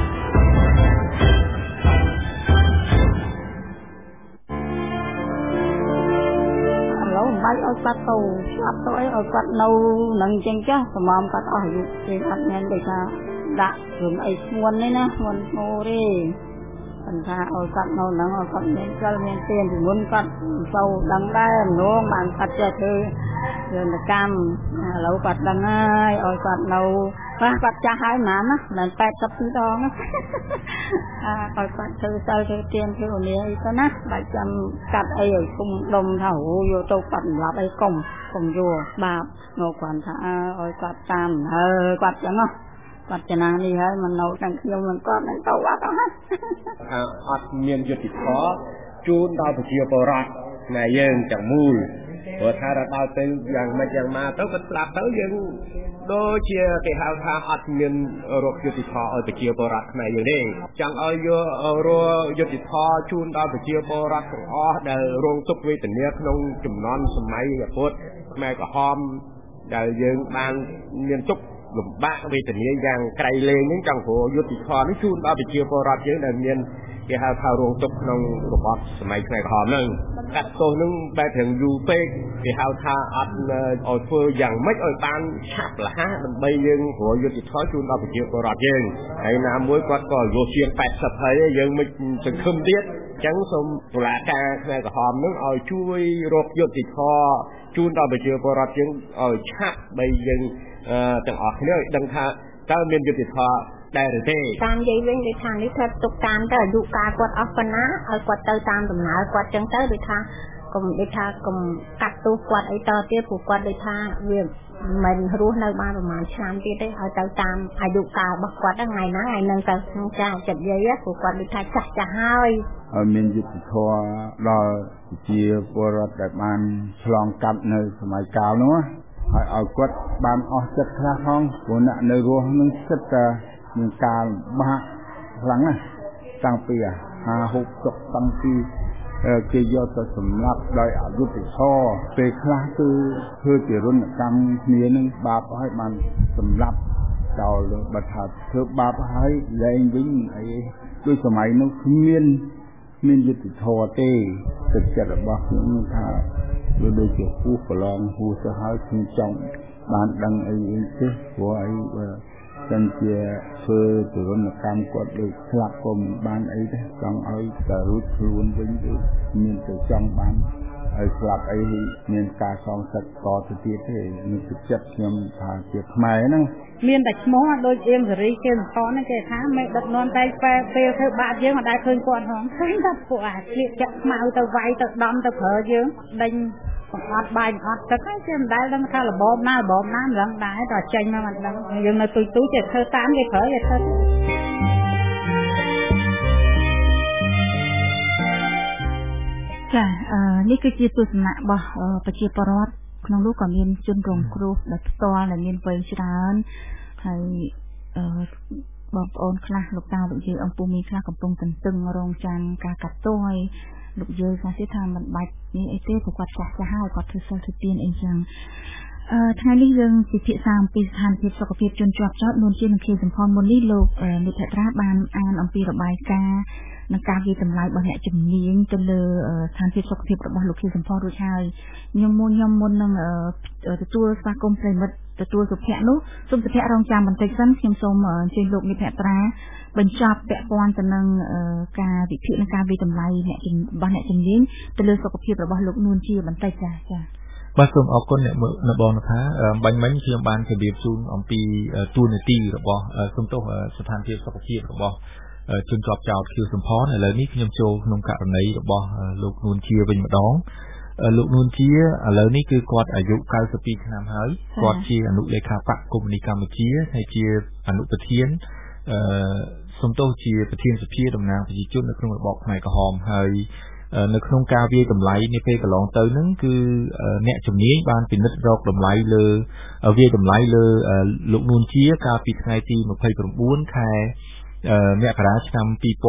បាច់ឲ្យគាត់ទៅស្លាប់ទៅអីឲ្យគាត់នៅនឹងអញ្ចឹងចាស់សម្រាប់គាត់អស់អាយុគេអត់មានដូចថាដាក់រឿងអីស្ងួននេះណាស្ងួនស្ងោទេគាត់ថាឲ្យគាត់នៅនឹងឲ្យគាត់មានសិលមានទានពីមុនគាត់ទៅដឹងដែរម្ដងបានគាត់ចេះធ្វើរឿងកម្មឥឡូវគាត់ដឹងហើយឲ្យគាត់នៅគាត់ចាស់ហើយហ្មងណាដល់82ដងណាឲ្យគាត់ធ្វើសិលធ្វើទានធ្វើឧនាអីទៅណាបាច់ចាំកាត់អីឲ្យគុំដុំថាយកទៅគាត់សម្រាប់អីកុំយកបាបមកគាត់ថាឲ្យគាត់តាមគាត់ចឹងណាគាត់ចំណានេះហើយមិននៅទាំងខ្ញុំមិនគាត់នឹងទៅអត់អត់មានយុត្តិធម៌ជូនដល់ប្រជាពលរដ្ឋនៃយើងទាំងមូលព្រោះថាដល់ទៅយ៉ាងម៉េចយ៉ាងម៉ាទៅគាត់ស្លាប់ទៅយើងដូចជាគេហៅថាអត់មានរកយុត្តិធម៌ឲ្យប្រជាពលរដ្ឋខ្មែរយើងទេចង់ឲ្យយករកយុត្តិធម៌ជូនដល់ប្រជាពលរដ្ឋទាំងអស់ដែលរងទុក្ខវេទនាក្នុងជំនាន់សម័យពុទ្ធខ្មែរក្រហមដែលយើងបានមានទុក្ខលំបាកវេទនាយ៉ាងក្រៃលែងហ្នឹងចង់ព្រោះយុត្តិធម៌នេះជូនដល់ប្រជាពលរដ្ឋយើងដែលមានគេហៅថារងទុក្ខក្នុងរបបសម័យខ្មែរក្រហមហ្នឹងកាត់ទោសហ្នឹងបែបទាំងយូរពេកគេហៅថាអត់ឲ្យធ្វើយ៉ាងម៉េចឲ្យបានឆាប់រហ័សដើម្បីយើងព្រោះយុត្តិធម៌ជូនដល់ប្រជាពលរដ្ឋយើងហើយណាមួយគាត់ក៏រស់ជាង80ហើយយើងមិនសង្ឃឹមទៀតអញ្ចឹងសូមតុលាការខ្មែរក្រហមហ្នឹងឲ្យជួយរកយុត្តិធម៌ជូនដល់ប្រជាពលរដ្ឋយើងឲ្យឆាប់បីយើងទាំងអស់គ្នាឲ្យដឹងថាតើមានយុត្តិធម៌ដែរឬទេតាមនិយាយវិញដូចថានេះធ្វើទុកតាមទៅអាយុកាលគាត់អស់ប៉ុណ្ណាឲ្យគាត់ទៅតាមដំណើរគាត់ចឹងទៅដូចថាកុំកាត់ទោសគាត់អីតទៀតព្រោះគាត់ដូចថាវាមិនរស់នៅបានប្រហែលឆ្នាំទៀតទេឲ្យទៅតាមអាយុកាលរបស់គាត់ថ្ងៃណាថ្ងៃនឹងទៅចាចិត្តយាយព្រោះគាត់ដូចថាចាស់ហើយឲ្យមានយុត្តិធម៌ដល់ប្រជាពលរដ្ឋដែលបានឆ្លងកាត់នៅសម័យកាលនោះហើយឲ្យគាត់បានអស់ចិត្តខ្លះផងព្រោះអ្នកនៅរស់នឹងចិត្តតែមានការបាក់ខ្លាំងណាស់តាំងពីហូបចុកតាំងពីគេយកទៅសម្លាប់ដោយអយុត្តិធម៌ពេលខ្លះគឺធ្វើជារណកម្មគ្នានឹងបាបហើយបានសម្លាប់ចោលបើថាធ្វើបាបហើយលែងវិញអីដូចសម័យនោះគ្មានយុត្តិធម៌ទេទឹកចិត្តរបស់ខ្ញុំថាវាដូចជាគូប្រឡងហួសទៅហើយខ្ញុំចង់បានដឹងអីទេព្រោះអីចឹងជាធ្វើទរណកម្មគាត់ដូចស្លាប់ក៏មិនបានអីទេចង់ឲ្យតែរួចខ្លួនវិញទៅមានតែចង់បានឲ្យស្លាប់អីមានការសងសឹកតទៅទៀតទេនឹងចិត្តខ្ញុំថាជាខ្មែរហ្នឹងមានតែឈ្មោះដូចអៀងសេរីគេសន្តហ្នឹងគេថាមេដឹកនាំតែពេលធ្វើបាបយើងមិនដែលឃើញគាត់ផងឃើញតែពួកអាស្លៀកចាក់ខ្មៅទៅវាយទៅដំទៅប្រើយើងដេញបង្អត់បាយអត់ទឹកហើយគេមិនដែលដឹងថារបបណាមិនដឹងដែរតែចេញមកមិនដឹងយើងនៅទូចេះធ្វើតាមគេប្រើគេធ្វើចានេះគឺជាទស្សនៈរបស់ប្រជាពលរដ្ឋក្នុងនោះក៏មានជនរងគ្រោះដែលផ្ទាល់ដែលមានវ័យច្រើនហើយបងប្អូនខ្លះលោកតាលោកយាយអង្គពូមីខ្លះកំពុងតន្ទឹងរង់ចាំការកាត់ទោសហើយលោកយាយខ្លះទៀតថាមិនបាច់នេះអីទេព្រោះគាត់ចាស់ហើយគាត់ធ្វើសិលធ្វើទានអីចឹងថ្ងៃនេះយើងពិភាក្សាអំពីស្ថានភាពសុខភាពជនជាប់ចោតនួនជានឹងជាសម្ផនមុននេះលោកនិតិត្រាបានអានអំពីរបាយការណ៍និងការវិតម្លៃរបស់អ្នកជំនាញទៅលើស្ថានភាពសុខភាពរបស់លោកខៀវសំផនរួចហើយខ្ញុំមុននឹងទទួលស្វាគមន៍ប្រិមិត្តទទួលសុភ័ក្រនោះសូមសុភ័ក្ររងចាំបន្តិចសិនខ្ញុំសូមអញ្ជើញលោកនិតិត្រាបញ្ចប់ពាក់ព័ន្ធទៅនឹងការវិភាគនិងការវិតម្លៃរបស់អ្នកជំនាញទៅលើសុខភាពរបស់លោកនួនជាបន្តិចចា៎បាទសូមអរគុណអ្នកបងថាបាញ់មិញខ្ញុំបានជម្រាបជូនអំពីទួលនីតិរបស់សំទោសស្ថានភាពសុខភាពរបស់ជនជាប់ចោតខៀវសំផនឥឡូវនេះខ្ញុំចូលក្នុងករណីរបស់លោកនួនជាវិញម្ដងលោកនួនជាឥឡូវនេះគឺគាត់អាយុ92ឆ្នាំហើយគាត់ជាអនុលេខាបកកុម្មុយនីកម្ពុជាហើយជាអនុប្រធានសំទោសជាប្រធានសភាតំណាងប្រជាជននៅក្នុងរបបខ្មែរក្រហមហើយនៅក្នុងការវាយតម្លៃនេះពេលកន្លងទៅហ្នឹងគឺអ្នកជំនាញបានពិនិត្យរកតម្លៃលើវាយតម្លៃលើលោកនួនជាកាលពីថ្ងៃទី29ខែមករាឆ្នាំ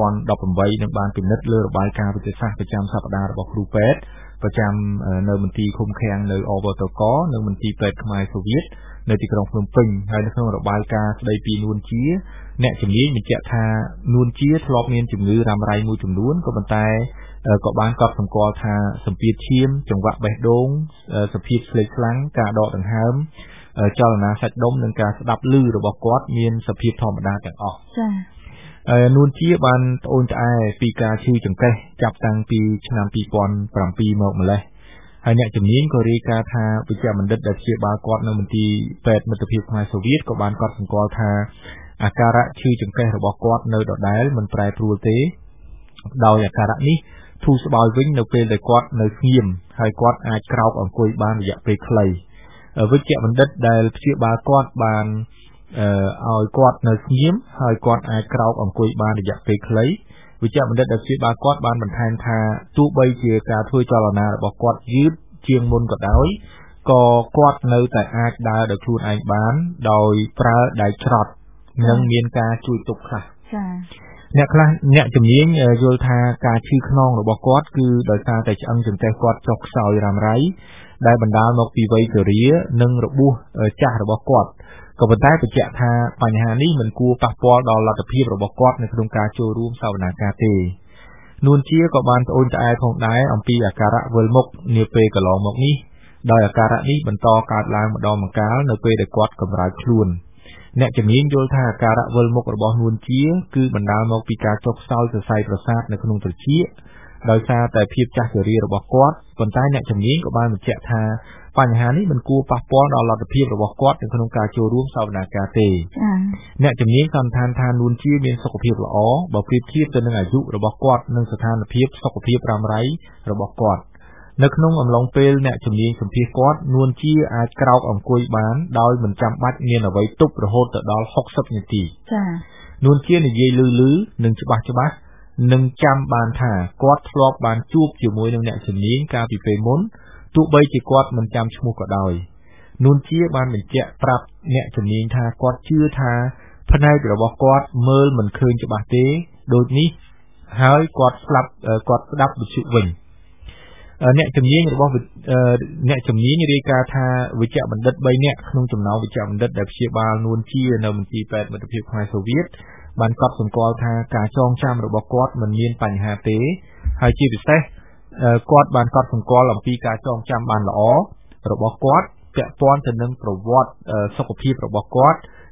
2018នឹងបានពិនិត្យលើរបាយការណ៍វិទ្យាសាស្ត្រប្រចាំសប្តាហ៍របស់គ្រូពេទ្យប្រចាំនៅមន្ទីរឃុំឃាំងនៅអវតកនៅមន្ទីរពេទ្យខ្មែរសូវៀតនៅទីក្រុងភ្នំពេញហើយនៅក្នុងរបាយការណ៍ស្ដីពីនួនជាអ្នកជំនាញបញ្ជាក់ថានួនជាធ្លាប់មានជំងឺរ៉ាំរ៉ៃមួយចំនួនក៏ប៉ុន្តែក៏បានកត់សម្គាល់ថាសម្ពាធឈាមចង្វាក់បេះដូងសភាពស្លេកខ្លាំងការដកដង្ហើមចលនាសាច់ដុំនិងការស្ដាប់ឮរបស់គាត់មានសភាពធម្មតាទាំងអស់ចា៎នួនជាបានត្អូញត្អែពីការឈឺចង្កេះចាប់តាំងពីឆ្នាំ2007មកម្លេះហើយអ្នកជំនាញក៏រាយការណ៍ថាវិជ្ជបណ្ឌិតដែលព្យាបាលគាត់នៅមន្ទីរពេទ្យមិត្តភាពខ្មែរសូវៀតក៏បានកត់សម្គាល់ថាអាការៈឈឺចង្កេះរបស់គាត់នៅដដែលមិនប្រែប្រួលទេដោយអាការៈនេះធូរស្បើយវិញនៅពេលដែលគាត់នៅស្ងៀមហើយគាត់អាចក្រោកអង្គុយបានរយៈពេលខ្លីវិជ្ជបណ្ឌិតដែលព្យាបាលគាត់បានឲ្យគាត់នៅស្ងៀមហើយគាត់អាចក្រោកអង្គុយបានរយៈពេលខ្លីវិជ្ជបណ្ឌិតដែលព្យាបាលគាត់បានបន្ថែមថាទោះបីជាការធ្វើចលនារបស់គាត់យឺតជាងមុនក៏ដោយក៏គាត់នៅតែអាចដើរដោយខ្លួនឯងបានដោយប្រើដៃច្រត់និងមានការជួយទប់ខ្លះចា៎អ្នកជំនាញយល់ថាការឈឺខ្នងរបស់គាត់គឺដោយសារតែឆ្អឹងចង្កេះគាត់ចុះខ្សោយរ៉ាំរ៉ៃដែលបណ្ដាលមកពីវ័យជរានិងរបួសចាស់របស់គាត់ក៏ប៉ុន្តែបញ្ជាក់ថាបញ្ហានេះមិនគួរប៉ះពាល់ដល់លទ្ធភាពរបស់គាត់នៅក្នុងការចូលរួមសវនាការទេនួនជាក៏បានត្អូញត្អែផងដែរអំពីអាការៈវិលមុខនាពេលកន្លងមកនេះដោយអាការៈនេះបន្តកើតឡើងម្ដងម្កាលនៅពេលដែលគាត់កម្រើកខ្លួនអ្នកជំនាញយល់ថាអាការៈវិលមុខរបស់នួនជាគឺបណ្ដាលមកពីការចុះខ្សោយសរសៃប្រសាទនៅក្នុងត្រចៀកដោយសារតែភាពចាស់ជរារបស់គាត់ប៉ុន្តែអ្នកជំនាញក៏បានបញ្ជាក់ថាបញ្ហានេះមិនគួរប៉ះពាល់ដល់លទ្ធភាពរបស់គាត់នៅក្នុងការចូលរួមសវនាការទេអ្នកជំនាញសន្និដ្ឋានថានួនជាមានសុខភាពល្អបើប្រៀបធៀបទៅនឹងអាយុរបស់គាត់និងស្ថានភាពសុខភាពរ៉ាំរ៉ៃរបស់គាត់នៅក្នុងអំឡុងពេលអ្នកជំនាញសម្ភាសគាត់នួនជាអាចក្រោកអង្គុយបានដោយមិនចាំបាច់មានអ្វីទប់រហូតដល់60នាទីចា៎នួនជានិយាយលឺនិងច្បាស់នឹងចាំបានថាគាត់ធ្លាប់បានជួបជាមួយនឹងអ្នកជំនាញកាលពីពេលមុនទោះបីជាគាត់មិនចាំឈ្មោះក៏ដោយនួនជាបានបញ្ជាក់ប្រាប់អ្នកជំនាញថាគាត់ជឿថាផ្នែករបស់គាត់មើលមិនឃើញច្បាស់ទេដូចនេះហើយគាត់ស្ដាប់វិទ្យុវិញអ្នកជំនាញរាយការណ៍ថាវិជ្ជបណ្ឌិត3នាក់ក្នុងចំណោមវិជ្ជបណ្ឌិតដែលព្យាបាលនួនជានៅមន្ទីរពេទ្យមិត្តភាពខ្មែរសូវៀតបានកត់សម្គាល់ថាការចងចាំរបស់គាត់មិនមានបញ្ហាទេហើយជាពិសេសគាត់បានកត់សម្គាល់អំពីការចងចាំបានល្អរបស់គាត់ពាក់ព័ន្ធទៅនឹងប្រវត្តិសុខភាពរបស់គាត់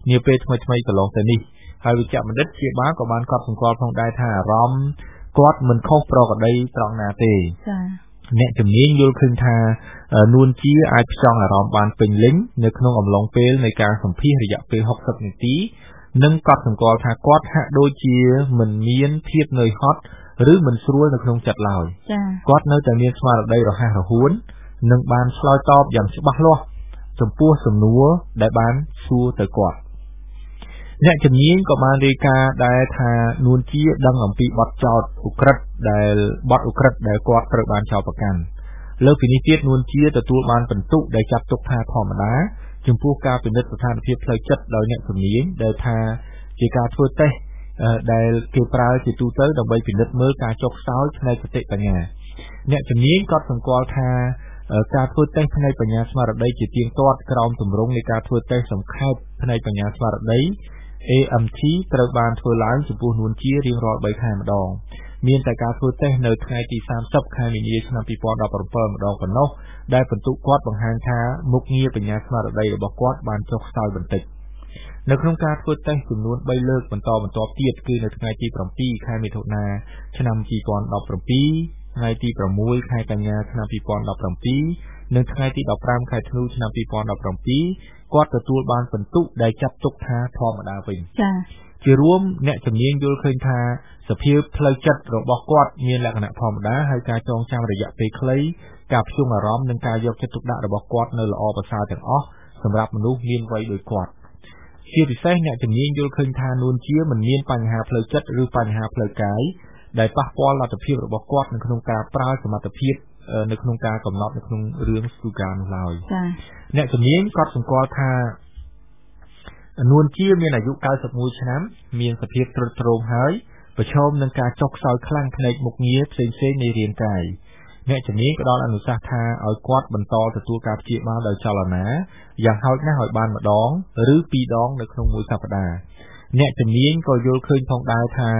នាពេលថ្មីកន្លងទៅនេះហើយវិជ្ជបណ្ឌិតជាបានក៏បានកត់សម្គាល់ផងដែរថាអារម្មណ៍គាត់មិនខុសប្រក្រតីត្រង់ណាទេចា៎អ្នកជំនាញយល់ឃើញថានួនជាអាចផ្ចង់អារម្មណ៍បានពេញលេញនៅក្នុងអំឡុងពេលនៃការសម្ភាសរយៈពេល60នាទីនិងកត់សម្គាល់ថាគាត់ហាក់ដូចជាមិនមានភាពនឿយហត់ឬមិនស្រួលនៅក្នុងចិត្តឡើយគាត់នៅតែមានស្មារតីរហ័សរហួននិងបានឆ្លើយតបយ៉ាងច្បាស់លាស់ចំពោះសំណួរដែលបានសួរទៅគាត់អ្នកជំនាញក៏បានរាយការណ៍ដែរថានួនជាដឹងអំពីបទចោទឧក្រិដ្ឋដែលគាត់ត្រូវបានចោទប្រកាន់លើពីនេះទៀតនួនជាទទួលបានពិន្ទុដែលចាត់ទុកថាធម្មតាចំពោះការពិនិត្យស្ថានភាពផ្លូវចិត្តដោយអ្នកជំនាញដែលថាជាការធ្វើតេស្តដែលគេប្រើជាទូទៅដើម្បីពិនិត្យមើលការចុះខ្សោយផ្នែកសតិបញ្ញាអ្នកជំនាញក៏សម្គាល់ថាការធ្វើតេស្តផ្នែកបញ្ញាស្មារតីជាទៀងទាត់ក្រោមទម្រង់នៃការធ្វើតេស្តសង្ខេបផ្នែកបញ្ញាស្មារតី AMT ត្រូវបានធ្វើឡើងចំពោះនួនជារៀងរាល់3ខែម្ដងមានតែការធ្វើតេស្តនៅថ្ងៃទី30ខែមីនាឆ្នាំ2017ម្ដងប៉ុណ្ណោះដែលពិន្ទុគាត់បង្ហាញថាមុខងារបញ្ញាស្មារតីរបស់គាត់បានចុះខ្សោយបន្តិចនៅក្នុងការធ្វើតេស្តចំនួន3លើកបន្តទៀតគឺនៅថ្ងៃទី7ខែមិថុនាឆ្នាំ2017ថ្ងៃទី6ខែកញ្ញាឆ្នាំ2017និងថ្ងៃទី15ខែធ្នូឆ្នាំ2017គាត់ទទួលបានពិន្ទុដែលចាត់ទុកថាធម្មតាវិញចា៎ជារួមអ្នកជំនាញយល់ឃើញថាសភាពផ្លូវចិត្តរបស់គាត់មានលក្ខណៈធម្មតាហើយការចងចាំរយៈពេលខ្លីការផ្ចង់អារម្មណ៍និងការយកចិត្តទុកដាក់របស់គាត់នៅល្អប្រសើរទាំងអស់សម្រាប់មនុស្សមានវ័យដូចគាត់ជាពិសេសអ្នកជំនាញយល់ឃើញថានួនជាមិនមានបញ្ហាផ្លូវចិត្តឬបញ្ហាផ្លូវកាយដែលប៉ះពាល់លទ្ធភាពរបស់គាត់នៅក្នុងការប្រើសមត្ថភាពនៅក្នុងការកំណត់នៅក្នុងរឿងស្ទូការនោះឡើយអ្នកជំនាញក៏សម្គាល់ថានួនជាមានអាយុ91ឆ្នាំមានសភាពទ្រុឌទ្រោមហើយប្រឈមនឹងការចុះខ្សោយខ្លាំងផ្នែកមុខងារផ្សេងៗនៃរាងកាយអ្នកជំនាញក៏ដល់អនុសាសន៍ថាឲ្យគាត់បន្តទទួលការព្យាបាលដោយចលនាយ៉ាងហោចណាស់ឲ្យបានម្ដងឬ2ដងនៅក្នុងមួយសប្តាហ៍អ្នកជំនាញក៏យល់ឃើញផងដែរថា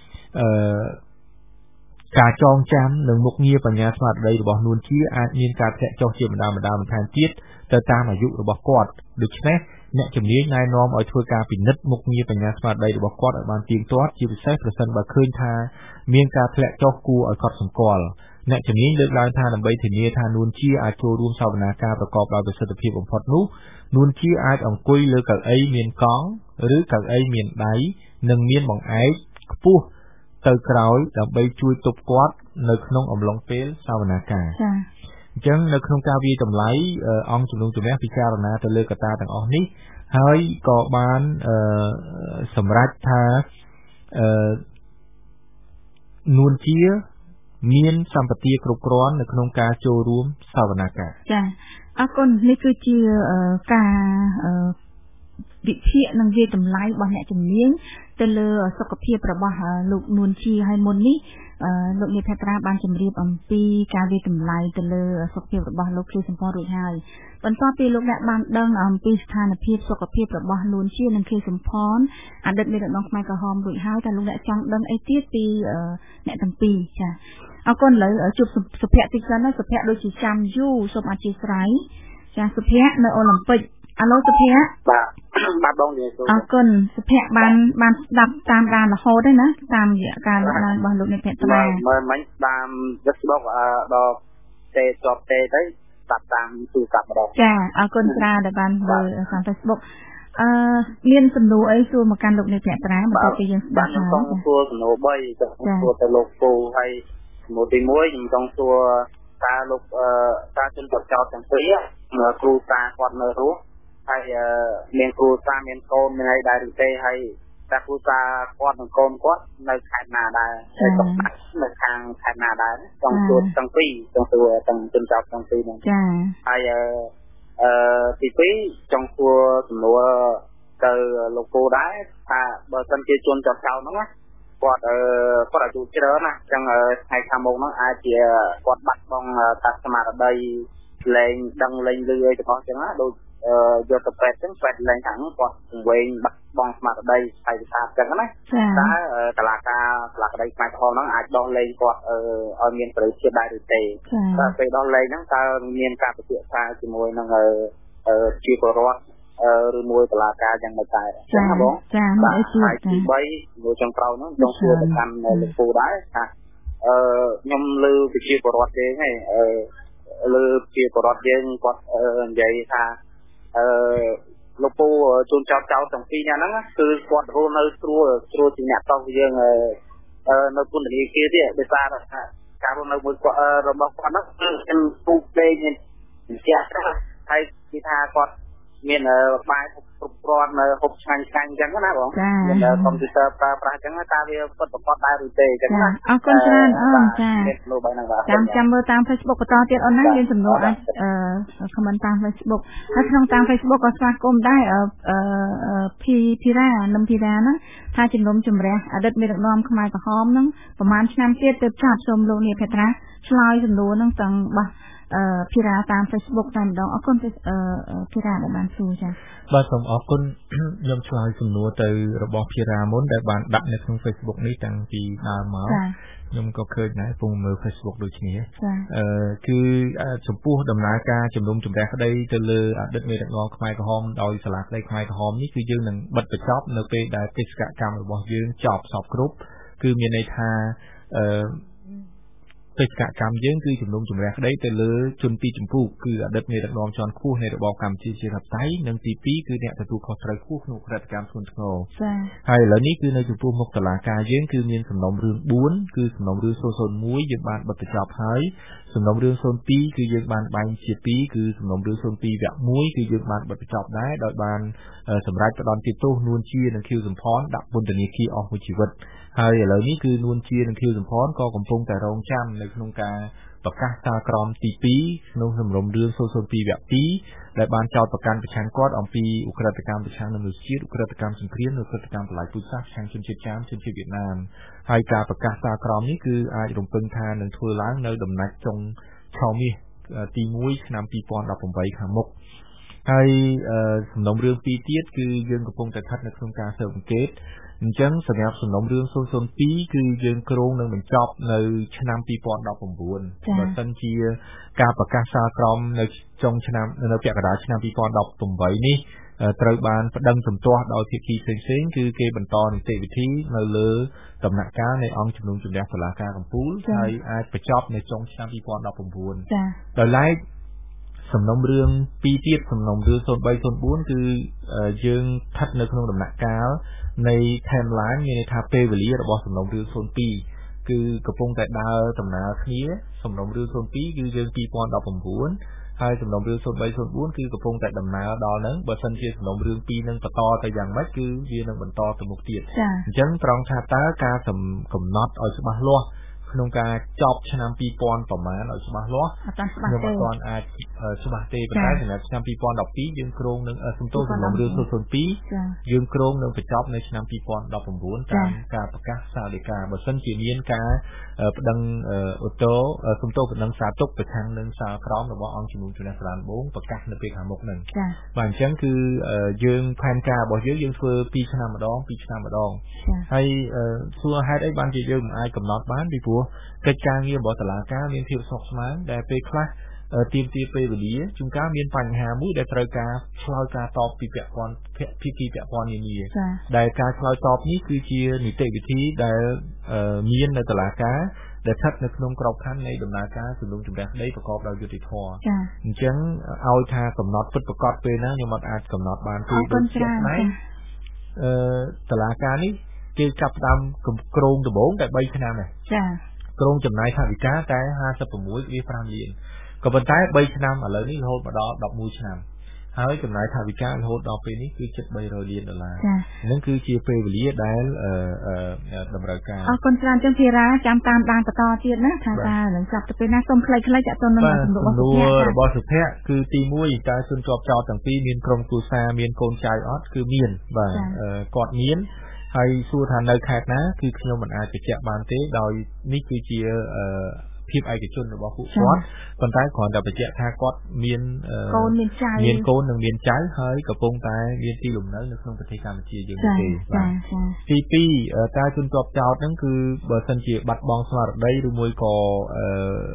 ការចងចាំនិងមុខងារបញ្ញាស្មារតីរបស់នួនជាអាចមានការធ្លាក់ចុះជាបណ្ដាបន្ថែមទៀតទៅតាមអាយុរបស់គាត់ដូច្នេះអ្នកជំនាញណែនាំឲ្យធ្វើការពិនិត្យមុខងារបញ្ញាស្មារតីរបស់គាត់ឲ្យបានទៀងទាត់ជាពិសេសប្រសិនបើឃើញថាមានការធ្លាក់ចុះគួរឲ្យកត់សម្គាល់អ្នកជំនាញលើកឡើងថាដើម្បីធានាថានួនជាអាចចូលរួមសវនាការប្រកបដោយប្រសិទ្ធភាពបំផុតនោះនួនជាអាចអង្គុយលើកៅអីមានកង់ឬកៅអីមានដៃនិងមានបង្អែកខ្ពស់ទៅក្រោយដើម្បីជួយទប់គាត់នៅក្នុងអំឡុងពេលសវនាការចា៎អញ្ចឹងនៅក្នុងការវិយតម្លៃអង្គជំនុំជម្រះពិចារណាទៅលើកត្តាទាំងអស់នេះហើយក៏បានសម្រេចថានួនជាមានសម្បត្តិគ្រប់គ្រាន់នៅក្នុងការចូលរួមសវនាការចា៎អរគុណនេះគឺជាការវិភាគនិងវិយតម្លៃរបស់អ្នកជំនាញទៅលើសុខភាពរបស់លោកនួនជាហើយមុននេះលោកនាយភត្រាបានជម្រាបអំពីការវិយតម្លៃទៅលើសុខភាពរបស់លោកគ្រូសម្ផស្សរួចហើយបន្ទាប់ពីលោកអ្នកបានដឹងអំពីស្ថានភាពសុខភាពរបស់នួនជានិងគ្រូសម្ផស្សអតីតមេដឹកនាំខ្មែរក្រហមរួចហើយតើលោកអ្នកចង់ដឹងអីទៀតពីអ្នកទាំងពីរចា៎អរគុណឥឡូវជួបសុភ័ក្រតិចសិនណាសុភ័ក្រដូចជាចាំយូរសូមអធិស្ឋានចា៎សុភ័ក្រនៅអូឡ িম্প ិកអាឡូសុភ័ក្របាទបងនិយាយអរគុណសុភ័ក្របានស្ដាប់តាមការរហូតទេណាតាមរយៈការលើកឡើងរបស់លោកនាយភត្រាមើលមិញតាម Facebook ដល់ទេជាប់ទេទៅស្ដាប់តាមទូរស័ព្ទម្ដងចាអរគុណច្រើនដែលបានមើលតាម Facebook មានសំណួរអីសួរមកកាន់លោកនាយភត្រាបន្ទាប់ពីយើងស្ដាប់ហើយខ្ញុំសួរសំណួរ3ចង់សួរទៅលោកពូហើយសំណួរទី1ខ្ញុំចង់សួរតើលោកតាជនបចោតទាំងពីរគ្រូតាគាត់នៅរស់ហើយមានគ្រូតាមានកូនមានអីដែរឬទេហើយតាគ្រូតាគាត់និងកូនគាត់នៅខេត្តណាដែរហើយតោះនៅខាងខេត្តណាដែរចង់សួរទាំងពីរចង់សួរទាំងជនចោតទាំងពីរហ្នឹងចាហើយទី2ចង់សួរសំណួរទៅលោកពូដែរថាបើសិនជាជនចោតចោលហ្នឹងណាគាត់អាយុច្រើនណាស់អញ្ចឹងថ្ងៃខាងមុខហ្នឹងអាចជាគាត់បាត់បង់តាស្មារតីលែងដឹងលែងលឺអីទាំងអស់អញ្ចឹងណាដូចយកទៅពេទ្យចឹងពេទ្យលែងខាងគាត់សង្វេងបាត់បង់ស្មារតីស្អីថាចឹងណាតែតឡាការស្លាកដីផ្នែកផងហ្នឹងអាចដោះលែងគាត់ឲ្យមានប្រយោជន៍ដែរឬទេតែពេលដោះលែងហ្នឹងតើមានការពិភាក្សាជាមួយនឹងជាពលរដ្ឋឬមួយតឡាការយ៉ាងមិនតែចឹងណាបងចាមកអីទៀតទី3មួយចុងក្រោយនោះចង់សួរទៅកាន់លោកពូដែរថាខ្ញុំលើប្រជាពលរដ្ឋយើងហ្នឹងលើប្រជាពលរដ្ឋយើងគាត់និយាយថាលោកពូជួនចោតទាំងពីរហ្នឹងគឺគាត់រស់នៅស្រួលជាអ្នកតោះយើងនៅពន្ធនាគារទៀតដោយសារការរស់នៅមួយគាត់របស់គាត់ហ្នឹងគឺខ្ញុំពូពេកមានជាក់ហើយគេថាគាត់មានបាយគ្រប់គ្រាន់ហូបឆ្ងាញ់អញ្ចឹងណាបងមានកុំព្យូទ័រប្រើប្រាស់អញ្ចឹងតើវាពិតប្រាកដដែរឬទេអញ្ចឹងណាអរគុណច្រើនអូនចាចាំមើលតាម Facebook បន្តទៀតអូនណាមានចំនួនអាចខមមិនតាម Facebook ហើយក្នុងតាម Facebook ក៏ស្វាគមន៍ដែរភីរ៉ានឹមភីរ៉ាហ្នឹងថាជំនុំជម្រះអតីតមេដឹកនាំខ្មែរក្រហមហ្នឹងប្រហែលឆ្នាំទៀតទៅចាប់សូមលោកនាងភេត្រាឆ្លើយសំណួរហ្នឹងទាំងបោះភីរ៉ាតាម Facebook តែម្ដងអរគុណភីរ៉ាដែលបានសួរចា៎បាទសូមអរគុណខ្ញុំឆ្លើយសំណួរទៅរបស់ភីរ៉ាមុនដែលបានដាក់នៅក្នុង Facebook នេះតាំងពីដើមមកខ្ញុំក៏ឃើញដែរពងមើល Facebook ដូចគ្នាគឺចំពោះដំណើរការជំនុំជម្រះក្តីទៅលើអតីតមេដឹកនាំខ្មែរក្រហមដោយសាលាក្តីខ្មែរក្រហមនេះគឺយើងនឹងបិទបញ្ចប់នៅពេលដែលបេសកកម្មរបស់យើងចប់សពគ្រប់គឺមានន័យថាបេសកកម្មយើងគឺជំនុំជម្រះក្តីទៅលើជនពីចម្ពោះគឺអតីតមេដឹកនាំជាន់ខ្ពស់នៃរបបកម្ពុជាជាធិបតេយ្យនិងទី2គឺអ្នកទទួលខុសត្រូវខ្ពស់ក្នុងក្រតិកម្មធ្ងន់ធ្ងរហើយឥឡូវនេះគឺនៅចំពោះមុខតុលាការយើងគឺមានសំណុំរឿង4គឺសំណុំរឿង001យើងបានបិទបញ្ចប់ហើយសំណុំរឿង02គឺយើងបានបែងជា2គឺសំណុំរឿង02វគ្គ1គឺយើងបានបិទបញ្ចប់ដែរដោយបានសម្រាប់ផ្ដន់ទោសនួនជានិងខៀវសំផនដាក់ពន្ធនាគារអស់មួយជីវិតហើយឥឡូវនេះគឺនួនជានិងខៀវសំផនក៏កំពុងតែរងចាំនៅក្នុងការប្រកាសសាលក្រមទី2ក្នុងសំណុំរឿង002វគ្គ2ដែលបានចោទប្រកាន់ប្រឆាំងគាត់អំពីឧក្រិដ្ឋកម្មប្រឆាំងនឹងមនុស្សជាតិឧក្រិដ្ឋកម្មសង្គ្រាមនិងឧក្រិដ្ឋកម្មបល្ល័ង្កពូជសាសន៍ប្រឆាំងជនជាតិចាមជនជាតិវៀតណាមហើយការប្រកាសសាលក្រមនេះគឺអាចរំពឹងថានឹងធ្វើឡើងនៅដំណាច់ចុងឆមាសទី1ឆ្នាំ2018ខាងមុខហើយសំណុំរឿង2ទៀតគឺយើងកំពុងតែស្ថិតនៅក្នុងការស៊ើបអង្កេតអញ្ចឹងសម្រាប់សំណុំរឿង002គឺយើងគ្រោងនឹងបញ្ចប់នៅឆ្នាំ2019បើសិនជាការប្រកាសសាលក្រមនៅចុងឆ្នាំនៅពាក់កណ្ដាលឆ្នាំ2018នេះត្រូវបានប្តឹងជំទាស់ដោយភាគីផ្សេងៗគឺគេបន្តនីតិវិធីនៅលើដំណាក់កាលនៃអង្គជំនុំជម្រះតុលាការកំពូលហើយអាចបញ្ចប់នៅចុងឆ្នាំ2019ដោយឡែកសំណុំរឿង2ទៀតសំណុំរឿង0304គឺយើងស្ថិតនៅក្នុងដំណាក់កាលនៃ timeline មានន័យថាពេលវេលារបស់សំណុំរឿង02គឺកំពុងតែដើរដំណើរគ្នាសំណុំរឿង02គឺយើង2019ហើយសំណុំរឿង0304គឺកំពុងតែដំណើរដល់ហ្នឹងបើសិនជាសំណុំរឿង2នឹងបន្តទៅយ៉ាងម៉េចគឺវានឹងបន្តទៅមុខទៀតអញ្ចឹងត្រង់ថាតើការកំណត់ឲ្យច្បាស់លាស់ក្នុងការចប់ឆ្នាំ2000ប្រមាណឲ្យច្បាស់លាស់ខ្ញុំអត់ទាន់អាចច្បាស់ទេប៉ុន្តែសម្រាប់ឆ្នាំ2012យើងគ្រោងនឹងសំណុំរឿង002យើងគ្រោងនឹងបញ្ចប់នៅឆ្នាំ2019តាមការប្រកាសសាលដីកាបើសិនជាមានការប្តឹងអូតូសំទោសប្តឹងសារទុកប្រឆាំងនឹងសាលក្រមរបស់អង្គជំនុំជម្រះសាលាដំបងប្រកាសនៅពេលខាងមុខហ្នឹងបាទអញ្ចឹងគឺយើងផែនការរបស់យើងធ្វើ2ឆ្នាំម្ដងហើយសួរហេតុអីបានជាយើងមិនអាចកំណត់បានពីព្រោះកិច្ចការងាររបស់តុលាការមានភាពស្មុគស្មាញដែលពេលខ្លះទាមទារពេលវេលាជួនកាលមានបញ្ហាមួយដែលត្រូវការឆ្លើយការតបពីភាគីពាក់ព័ន្ធនានាដែលការឆ្លើយតបនេះគឺជានីតិវិធីដែលមាននៅតុលាការដែលស្ថិតនៅក្នុងក្របខ័ណ្ឌនៃដំណើរការជំនុំជម្រះក្តីប្រកបដោយយុត្តិធម៌អញ្ចឹងឲ្យថាកំណត់ពិតប្រាកដពេលណាខ្ញុំអត់អាចកំណត់បានទេដូចជាណាតុលាការនេះគេចាប់ផ្ដើមក្រុងដំបូងតែ3ឆ្នាំទេក្រុងចំណាយថវិកាតែ56.5 លានក៏ប៉ុន្តែ3ឆ្នាំឥឡូវនេះរហូតមកដល់11ឆ្នាំហើយចំណាយថវិការហូតដល់ពេលនេះគឺជិត$300 លានហ្នឹងគឺជាពេលវេលាដែលតម្រូវការអរគុណច្រើនចឹងធីរ៉ាចាំតាមដានបន្តទៀតណាថាតើនឹងចាប់ទៅពេលណាសូមខ្លីៗចាក់ទន់នឹងសំណួររបស់សុភ័ក្រគឺទី1តើជនជាប់ចោតទាំងពីរមានក្រុមគ្រួសារមានកូនចៅអត់គឺមានបាទគាត់មានហើយសួរថានៅខេត្តណាគឺខ្ញុំមិនអាចបញ្ជាក់បានទេដោយនេះគឺជាភាពឯកជនរបស់ពួកគាត់ប៉ុន្តែគ្រាន់តែបញ្ជាក់ថាគាត់មានកូននិងមានចៅហើយកំពុងតែមានទីលំនៅនៅក្នុងប្រទេសកម្ពុជាយើងទេបាទទី2តើជនជាប់ចោតហ្នឹងគឺបើសិនជាបាត់បង់ស្មារតីឬមួយក៏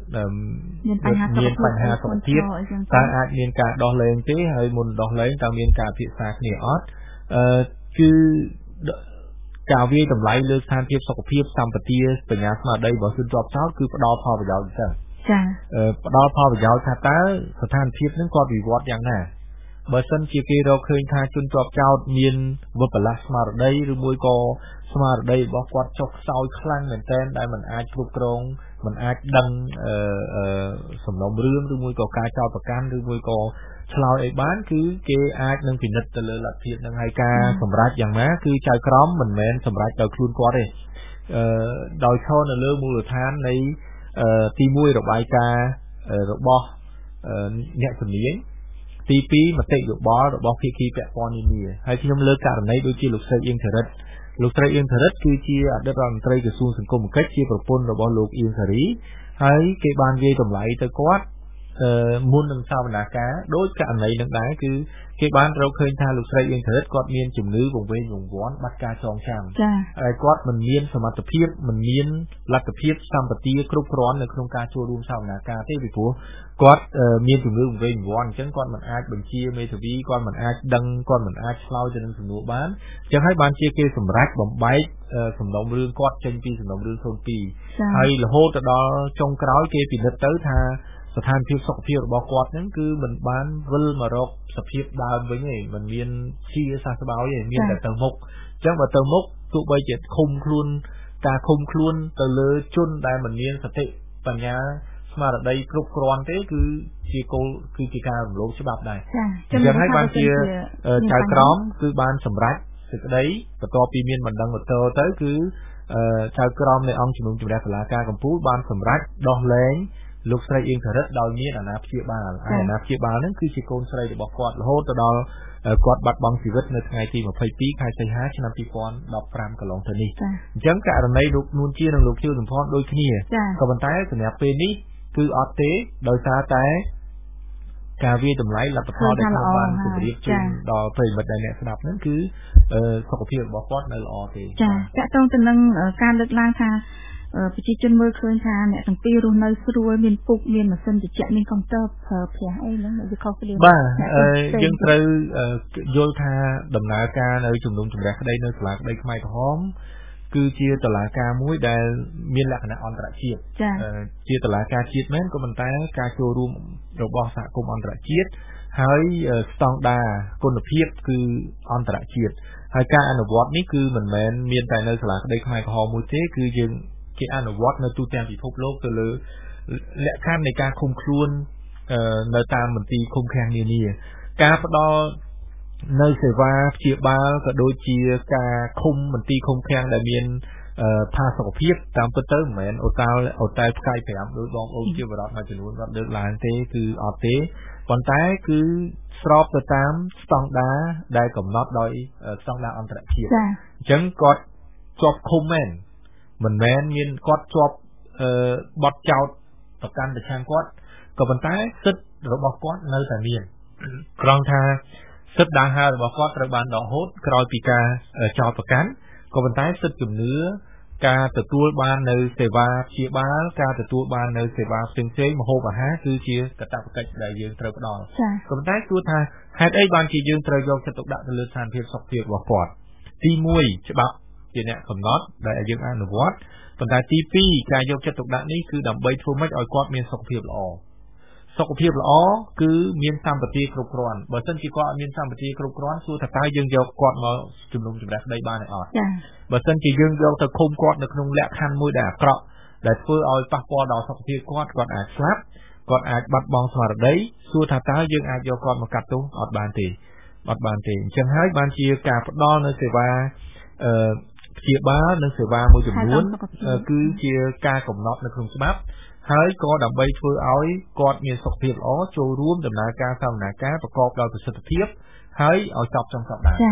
មានបញ្ហាសុខភាពតើអាចមានការដោះលែងទេហើយមុនដោះលែងតើមានការពិភាក្សាគ្នាអត់គឺការវាយតម្លៃលើស្ថានភាពសុខភាពសម្បទាបញ្ញាស្មារតីរបស់ជនជាប់ចោតគឺផ្ដល់ផលប្រយោជន៍ចឹងចា៎ផ្ដល់ផលប្រយោជន៍ថាតើស្ថានភាពហ្នឹងគាត់វិវត្តយ៉ាងណាបើសិនជាគេរកឃើញថាជនជាប់ចោតមានវិបលាសស្មារតីឬមួយក៏ស្មារតីរបស់គាត់ចុះខ្សោយខ្លាំងមែនទែនដែលมันអាចគ្រប់គ្រងมันអាចដឹងសំណុំរឿងឬមួយក៏ការចោទប្រកាន់ឬមួយក៏ឆ្លើយឲ្យបានគឺគេអាចនឹងពិនិត្យទៅលើលទ្ធភាពនឹងហើយការសម្រេចយ៉ាងណាគឺចៅក្រមមិនមែនសម្រេចដោយខ្លួនគាត់ទេដោយឈរនៅលើមូលដ្ឋាននៃទី1របាយការណ៍របស់អ្នកជំនាញទី2មតិយោបល់របស់ភាគីពាក់ព័ន្ធនានាហើយខ្ញុំលើកករណីដូចជាលោកស្រីអៀងធារិតគឺជាអតីតរដ្ឋមន្ត្រីក្រសួងសង្គមគិច្ចជាប្រពន្ធរបស់លោកអៀងសារីហើយគេបានវាយតម្លៃទៅគាត់មុននឹងសវនាការដោយករណីនឹងដែរគឺគេបានរកឃើញថាលោកស្រីអៀងធារិតគាត់មានជំងឺវង្វេងវង្វាន់បាត់ការចងចាំហើយគាត់មិនមានសមត្ថភាពមិនមានលទ្ធភាពសម្បទាគ្រប់គ្រាន់នៅក្នុងការចូលរួមសវនាការទេពីព្រោះគាត់មានជំងឺវង្វេងវង្វាន់អញ្ចឹងគាត់មិនអាចបញ្ជាមេធាវីគាត់មិនអាចដឹងគាត់មិនអាចឆ្លើយទៅនឹងសំណួរបានអញ្ចឹងហើយបានជាគេសម្រេចបំបែកសំណុំរឿងគាត់ចេញពីសំណុំរឿង02ហើយរហូតទៅដល់ចុងក្រោយគេពិនិត្យទៅថាស្ថានភាពសុខភាពរបស់គាត់ហ្នឹងគឺមិនបានវិលមករកសភាពដើមវិញទេមិនមានជាសះស្បើយទេមានតែទៅមុខអញ្ចឹងបើទៅមុខទោះបីជាឃុំខ្លួនទៅលើជនដែលមិនមានសតិបញ្ញាស្មារតីគ្រប់គ្រាន់ទេគឺជាការរំលោភច្បាប់ដែរអញ្ចឹងហើយបានជាចៅក្រមគឺបានសម្រេចសេចក្តីបន្ទាប់ពីមានបណ្ដឹងឧទ្ធរទៅគឺចៅក្រមនៃអង្គជំនុំជម្រះតុលាការកំពូលបានសម្រេចដោះលែងលោកស្រីអៀងធារិតដោយមានអាណាព្យាបាលហើយអាណាព្យាបាលហ្នឹងគឺជាកូនស្រីរបស់គាត់រហូតទៅដល់គាត់បាត់បង់ជីវិតនៅថ្ងៃទី22ខែសីហាឆ្នាំ2015កន្លងទៅនេះអញ្ចឹងករណីលោកនួនជានិងលោកខៀវសំផនដូចគ្នាក៏ប៉ុន្តែសម្រាប់ពេលនេះគឺអត់ទេដោយសារតែការវាយតម្លៃលទ្ធផលដែលគាត់បានជម្រាបជូនដល់ប្រិយមិត្តដែលអ្នកស្ដាប់ហ្នឹងគឺសុខភាពរបស់គាត់នៅល្អទេចា៎តកតងទៅនឹងការលើកឡើងថាប្រជាជនមើលឃើញថាអ្នកទាំងពីររស់នៅស្រួលមានពុកមានម៉ាស៊ីនត្រជាក់មានកុំព្យូទ័រប្រើប្រាស់អីហ្នឹងវាខុសគ្នាបាទយើងត្រូវយល់ថាដំណើរការនៅជំនុំជម្រះក្តីនៅសាលាក្តីខ្មែរក្រហមគឺជាតុលាការមួយដែលមានលក្ខណៈអន្តរជាតិជាតុលាការជាតិមែនក៏ប៉ុន្តែការចូលរួមរបស់សហគមន៍អន្តរជាតិហើយស្តង់ដារគុណភាពគឺអន្តរជាតិហើយការអនុវត្តនេះគឺមិនមែនមានតែនៅសាលាក្តីខ្មែរក្រហមមួយទេគឺយើងគេអនុវត្តនៅទូទាំងពិភពលោកទៅលើលក្ខខណ្ឌនៃការឃុំខ្លួននៅតាមមន្ទីរឃុំឃាំងនានាការផ្ដល់នៅសេវាព្យាបាលក៏ដូចជាការឃុំមន្ទីរឃុំឃាំងដែលមានផាសុខភាពតាមពិតទៅមិនមែនអូតែផ្កាយ5ដោយបងប្អូនជាបរិបទមួយចំនួនគាត់លើកឡើងទេគឺអត់ទេប៉ុន្តែគឺស្របទៅតាមស្តង់ដារដែលកំណត់ដោយស្តង់ដារអន្តរជាតិអញ្ចឹងគាត់ជាប់ឃុំមិនមែនមានគាត់ជាប់បទចោទប្រកាន់ប្រឆាំងគាត់ក៏ប៉ុន្តែសិទ្ធិរបស់គាត់នៅតែមានត្រង់ថាសិទ្ធិដើរហើររបស់គាត់ត្រូវបានដកហូតក្រោយពីការចោទប្រកាន់ក៏ប៉ុន្តែសិទ្ធិជំនឿការទទួលបាននៅសេវាព្យាបាលការទទួលបាននៅសេវាផ្សេងៗម្ហូបអាហារគឺជាកាតព្វកិច្ចដែលយើងត្រូវផ្ដល់ក៏ប៉ុន្តែគួរថាហេតុអីបានជាយើងត្រូវយកចិត្តទុកដាក់ទៅលើស្ថានភាពសុខភាពរបស់គាត់ទី1ច្បាប់ជាអ្នកកំណត់ដែលយើងអនុវត្តប៉ុន្តែទី2ការយកចិត្តទុកដាក់នេះគឺដើម្បីធ្វើម៉េចឲ្យគាត់មានសុខភាពល្អគឺមានសម្បទាគ្រប់គ្រាន់បើមិនជាគាត់អត់មានសម្បទាគ្រប់គ្រាន់សួរថាតើយើងយកគាត់មកជំនុំជម្រះក្តីបានទេអត់បើមិនជាយើងយកទៅឃុំគាត់នៅក្នុងលក្ខខណ្ឌមួយដែលអាក្រក់ដែលធ្វើឲ្យប៉ះពាល់ដល់សុខភាពគាត់អាចស្លាប់គាត់អាចបាត់បង់ស្មារតីសួរថាតើយើងអាចយកគាត់មកកាត់ទោសអត់បានទេអញ្ចឹងហើយបានជាការផ្ដល់នៅសេវាព្យាបាលនិងសេវាមួយចំនួនគឺជាការកំណត់នៅក្នុងច្បាប់ហើយក៏ដើម្បីធ្វើឲ្យគាត់មានសុខភាពល្អចូលរួមដំណើរការសវនាការប្រកបដោយប្រសិទ្ធភាពហើយឲ្យចប់ចំសពដែរចា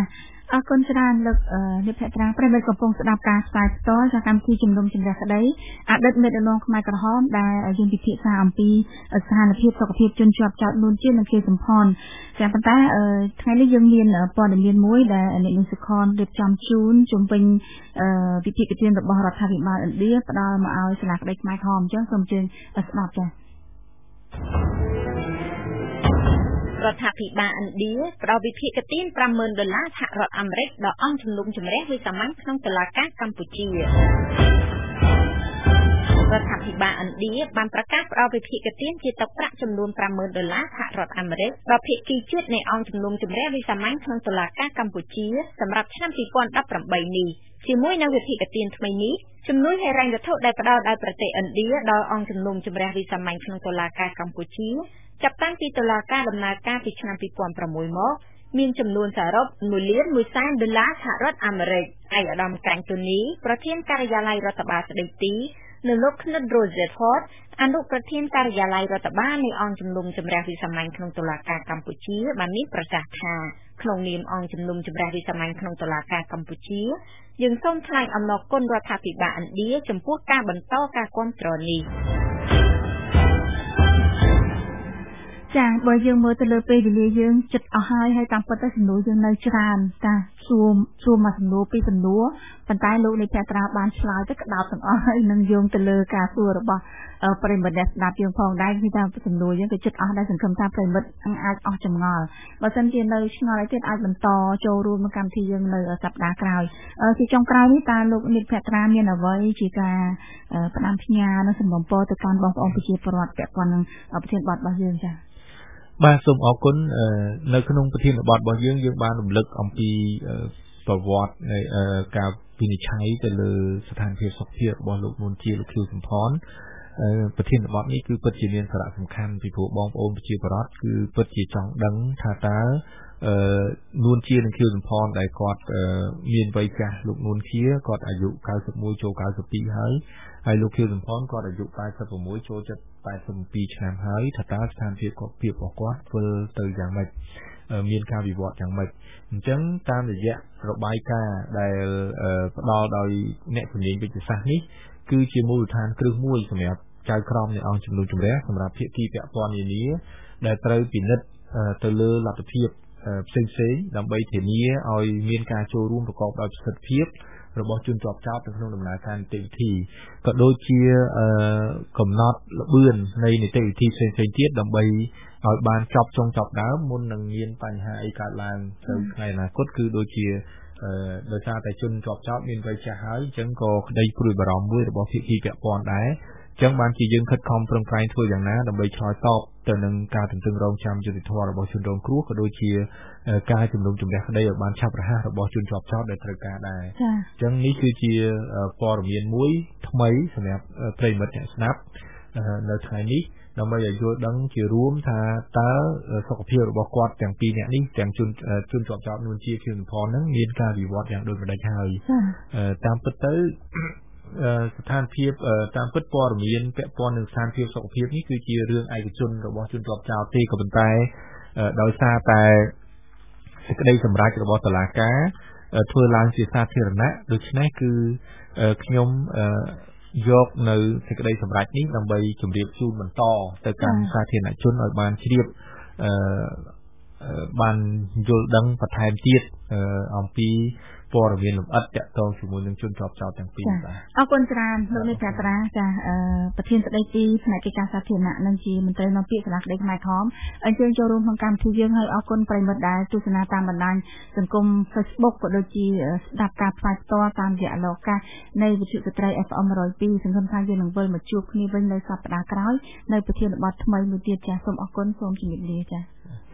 អរគុណច្រើនលោកនេះភក្ត្រាប្រិយមិត្តកំពុងស្ដាប់ការផ្សាយផ្ទាល់จากកម្មវិធីជំនុំជម្រះក្តីអតីតមេដឹកនាំខ្មែរក្រហមដែលយើងពិភាក្សាអំពីស្ថានភាពសុខភាពជនជាប់ចោតនួនជានិងគេសំផនចាប៉ុន្តែថ្ងៃនេះយើងមានព័ត៌មានមួយដែលអ្នកនាងសុខនរៀបចំជូនជំវិញវិភាគទានរបស់រដ្ឋាភិបាលឥណ្ឌាផ្ដល់មកឲ្យសាលាក្តីខ្មែរក្រហមអញ្ចឹងសូមជើញស្ដាប់ចារដ្ឋាភិបាលឥណ្ឌាផ្ដល់វិភាគទាន$50,000សហរដ្ឋអាមេរិកដល់អង្គជំនុំជម្រះវិសាមញ្ញក្នុងតុលាការកម្ពុជារដ្ឋាភិបាលឥណ្ឌាបានប្រកាសផ្ដល់វិភាគទានជាទឹកប្រាក់ចំនួន$50,000សហរដ្ឋអាមេរិកដល់ភាគីជាតិនៃអង្គជំនុំជម្រះវិសាមញ្ញក្នុងតុលាការកម្ពុជាសម្រាប់ឆ្នាំ2018នេះជាមួយនឹងវិភាគទានថ្មីនេះជំនួយហិរញ្ញវត្ថុដែលផ្ដល់ដោយប្រទេសឥណ្ឌាដល់អង្គជំនុំជម្រះវិសាមញ្ញក្នុងតុលាការកម្ពុជាចាប់តាំងពីតុលាការដំណើរការពីឆ្នាំ2006មកមានចំនួនសរុប$1,100,000សហរដ្ឋអាមេរិកឯកឧត្តមកាញ់ទូនីប្រធានការិយាល័យរដ្ឋបាលស្ដីទីនៅលោក Knut Rosenfeld អនុប្រធានការិយាល័យរដ្ឋបាលនៃអង្គជំនុំជម្រះវិសាមញ្ញក្នុងតុលាការកម្ពុជាបានមានប្រសាសន៍ថាក្នុងនាមអង្គជំនុំជម្រះវិសាមញ្ញក្នុងតុលាការកម្ពុជាយើងសូមថ្លែងអំណរគុណរដ្ឋាភិបាលឥណ្ឌាចំពោះការបន្តការគាំទ្រនេះចាបើយើងមើលទៅលើពេលវេលាយើងចិត្តអស់ហើយតាមពិតទៅសំណួរយើងនៅច្រើនតាសួរមកសំណួរពីសំណួរប៉ុន្តែលោកនៃភក្ត្រាបានឆ្លើយទៅក្តោបទាំងអស់ហើយនឹងយោងទៅលើការសួររបស់ប្រិមិត្តដែលស្ដាប់យើងផងដែរគឺថាសំណួរយើងក៏ចិត្តអស់ដែរសង្ឃឹមថាប្រិមិត្តអាចអស់ចម្ងល់បើមិនជានៅឆ្ងល់អីទៀតអាចបន្តចូលរួមក្នុងកម្មវិធីយើងនៅសប្តាហ៍ក្រោយជាចុងក្រោយនេះតើលោកនៃភក្ត្រាមានអ្វីជាការផ្ដាំផ្ញើនិងសំណូមពរទៅកាន់បងប្អូនប្រជាពលរដ្ឋពាក់ព័ន្ធនឹងប្រធានបទរបស់យើងចា៎បាទសូមអរគុណនៅក្នុងប្រធានបទរបស់យើងបានរំលឹកអំពីប្រវត្តិនៃការវិនិច្ឆ័យទៅលើស្ថានភាពសុខភាពរបស់លោកនួនជាលោកខៀវសំផនប្រធានបទនេះគឺពិតជាមានសារៈសំខាន់ពីព្រោះបងប្អូនប្រជាពលរដ្ឋគឺពិតជាចង់ដឹងថាតើនួនជានិងខៀវសំផនដែលគាត់មានវ័យចាស់លោកនួនជាគាត់អាយុ91ចូល92ហើយលោកខៀវសំផនគាត់អាយុ86ចូល87ឆ្នាំហើយថាតើស្ថានភាពសុខភាពរបស់គាត់ធ្វើទៅយ៉ាងម៉េចមានការវិវត្តយ៉ាងម៉េចអញ្ចឹងតាមរយៈរបាយការណ៍ដែលផ្ដល់ដោយអ្នកជំនាញវិទ្យាសាស្ត្រនេះគឺជាមូលដ្ឋានគ្រឹះមួយសម្រាប់ចៅក្រមនៃអង្គជំនុំជម្រះសម្រាប់ភាគីពាក់ព័ន្ធនានាដែលត្រូវពិនិត្យទៅលើលទ្ធភាពផ្សេងៗដើម្បីធានាឲ្យមានការចូលរួមប្រកបដោយប្រសិទ្ធភាពរបស់ជនជាប់ចោតនៅក្នុងដំណើរការនីតិវិធីក៏ដូចជាកំណត់ល្បឿននៃនីតិវិធីផ្សេងៗទៀតដើម្បីឲ្យបានចប់ចុងចប់ដើមមុននឹងមានបញ្ហាអីកើតឡើងទៅថ្ងៃអនាគតគឺដូចជាដោយសារតែជនជាប់ចោតមានវ័យចាស់ហើយអញ្ចឹងក៏ក្តីព្រួយបារម្ភមួយរបស់ភាគីពាក់ព័ន្ធដែរអញ្ចឹងបានជាយើងខិតខំប្រឹងប្រែងធ្វើយ៉ាងណាដើម្បីឆ្លើយតបទៅនឹងការទន្ទឹងរង់ចាំយុត្តិធម៌របស់ជនរងគ្រោះក៏ដូចជាការជំនុំជម្រះក្តីឲ្យបានឆាប់រហ័សរបស់ជនជាប់ចោតដែលត្រូវការដែរអញ្ចឹងនេះគឺជាព័ត៌មានមួយថ្មីសម្រាប់ប្រិយមិត្តអ្នកស្ដាប់នៅថ្ងៃនេះដើម្បីឲ្យយល់ដឹងជារួមថាតើសុខភាពរបស់គាត់ទាំងពីរអ្នកនេះទាំងជនជាប់ចោតនួនជាខៀវសំផនហ្នឹងមានការវិវត្តយ៉ាងដូចម្តេចហើយតាមពិតទៅស្ថានភាពតាមពិតព័ត៌មានពាក់ព័ន្ធនឹងស្ថានភាពសុខភាពនេះគឺជារឿងឯកជនរបស់ជនជាប់ចោតទេក៏ប៉ុន្តែដោយសារតែសេចក្តីសម្រេចរបស់តុលាការធ្វើឡើងជាសាធារណៈដូច្នេះគឺខ្ញុំយកនៅសេចក្តីសម្រេចនេះដើម្បីជម្រាបជូនបន្តទៅកាន់សាធារណជនឲ្យបានជ្រាបបានយល់ដឹងបន្ថែមទៀតអំពីព័ត៌មានលម្អិតទាក់ទងជាមួយនឹងជនជាប់ចោតទាំងពីរបាទអរគុណច្រើនលោកនាយភក្ត្រាចាប្រធានស្ដីទីផ្នែកកិច្ចការសាធារណៈនិងជាមន្ត្រីនាំពាក្យសាលាក្តីខ្មែរក្រហមអញ្ជើញចូលរួមក្នុងកម្មវិធីយើងហើយអរគុណប្រិយមិត្តដែលទស្សនាតាមបណ្ដាញសង្គម Facebook ក៏ដូចជាស្ដាប់ការផ្សាយផ្ទាល់តាមរយៈឡូកាសនៃវិទ្យុស្ត្រី FM 102សង្ឃឹមថាយើងនឹងវិលមកជួបគ្នាវិញនៅសប្តាហ៍ក្រោយនៅប្រធានបទថ្មីមួយទៀតចាសូមអរគុណសូមជម្រាបលាចា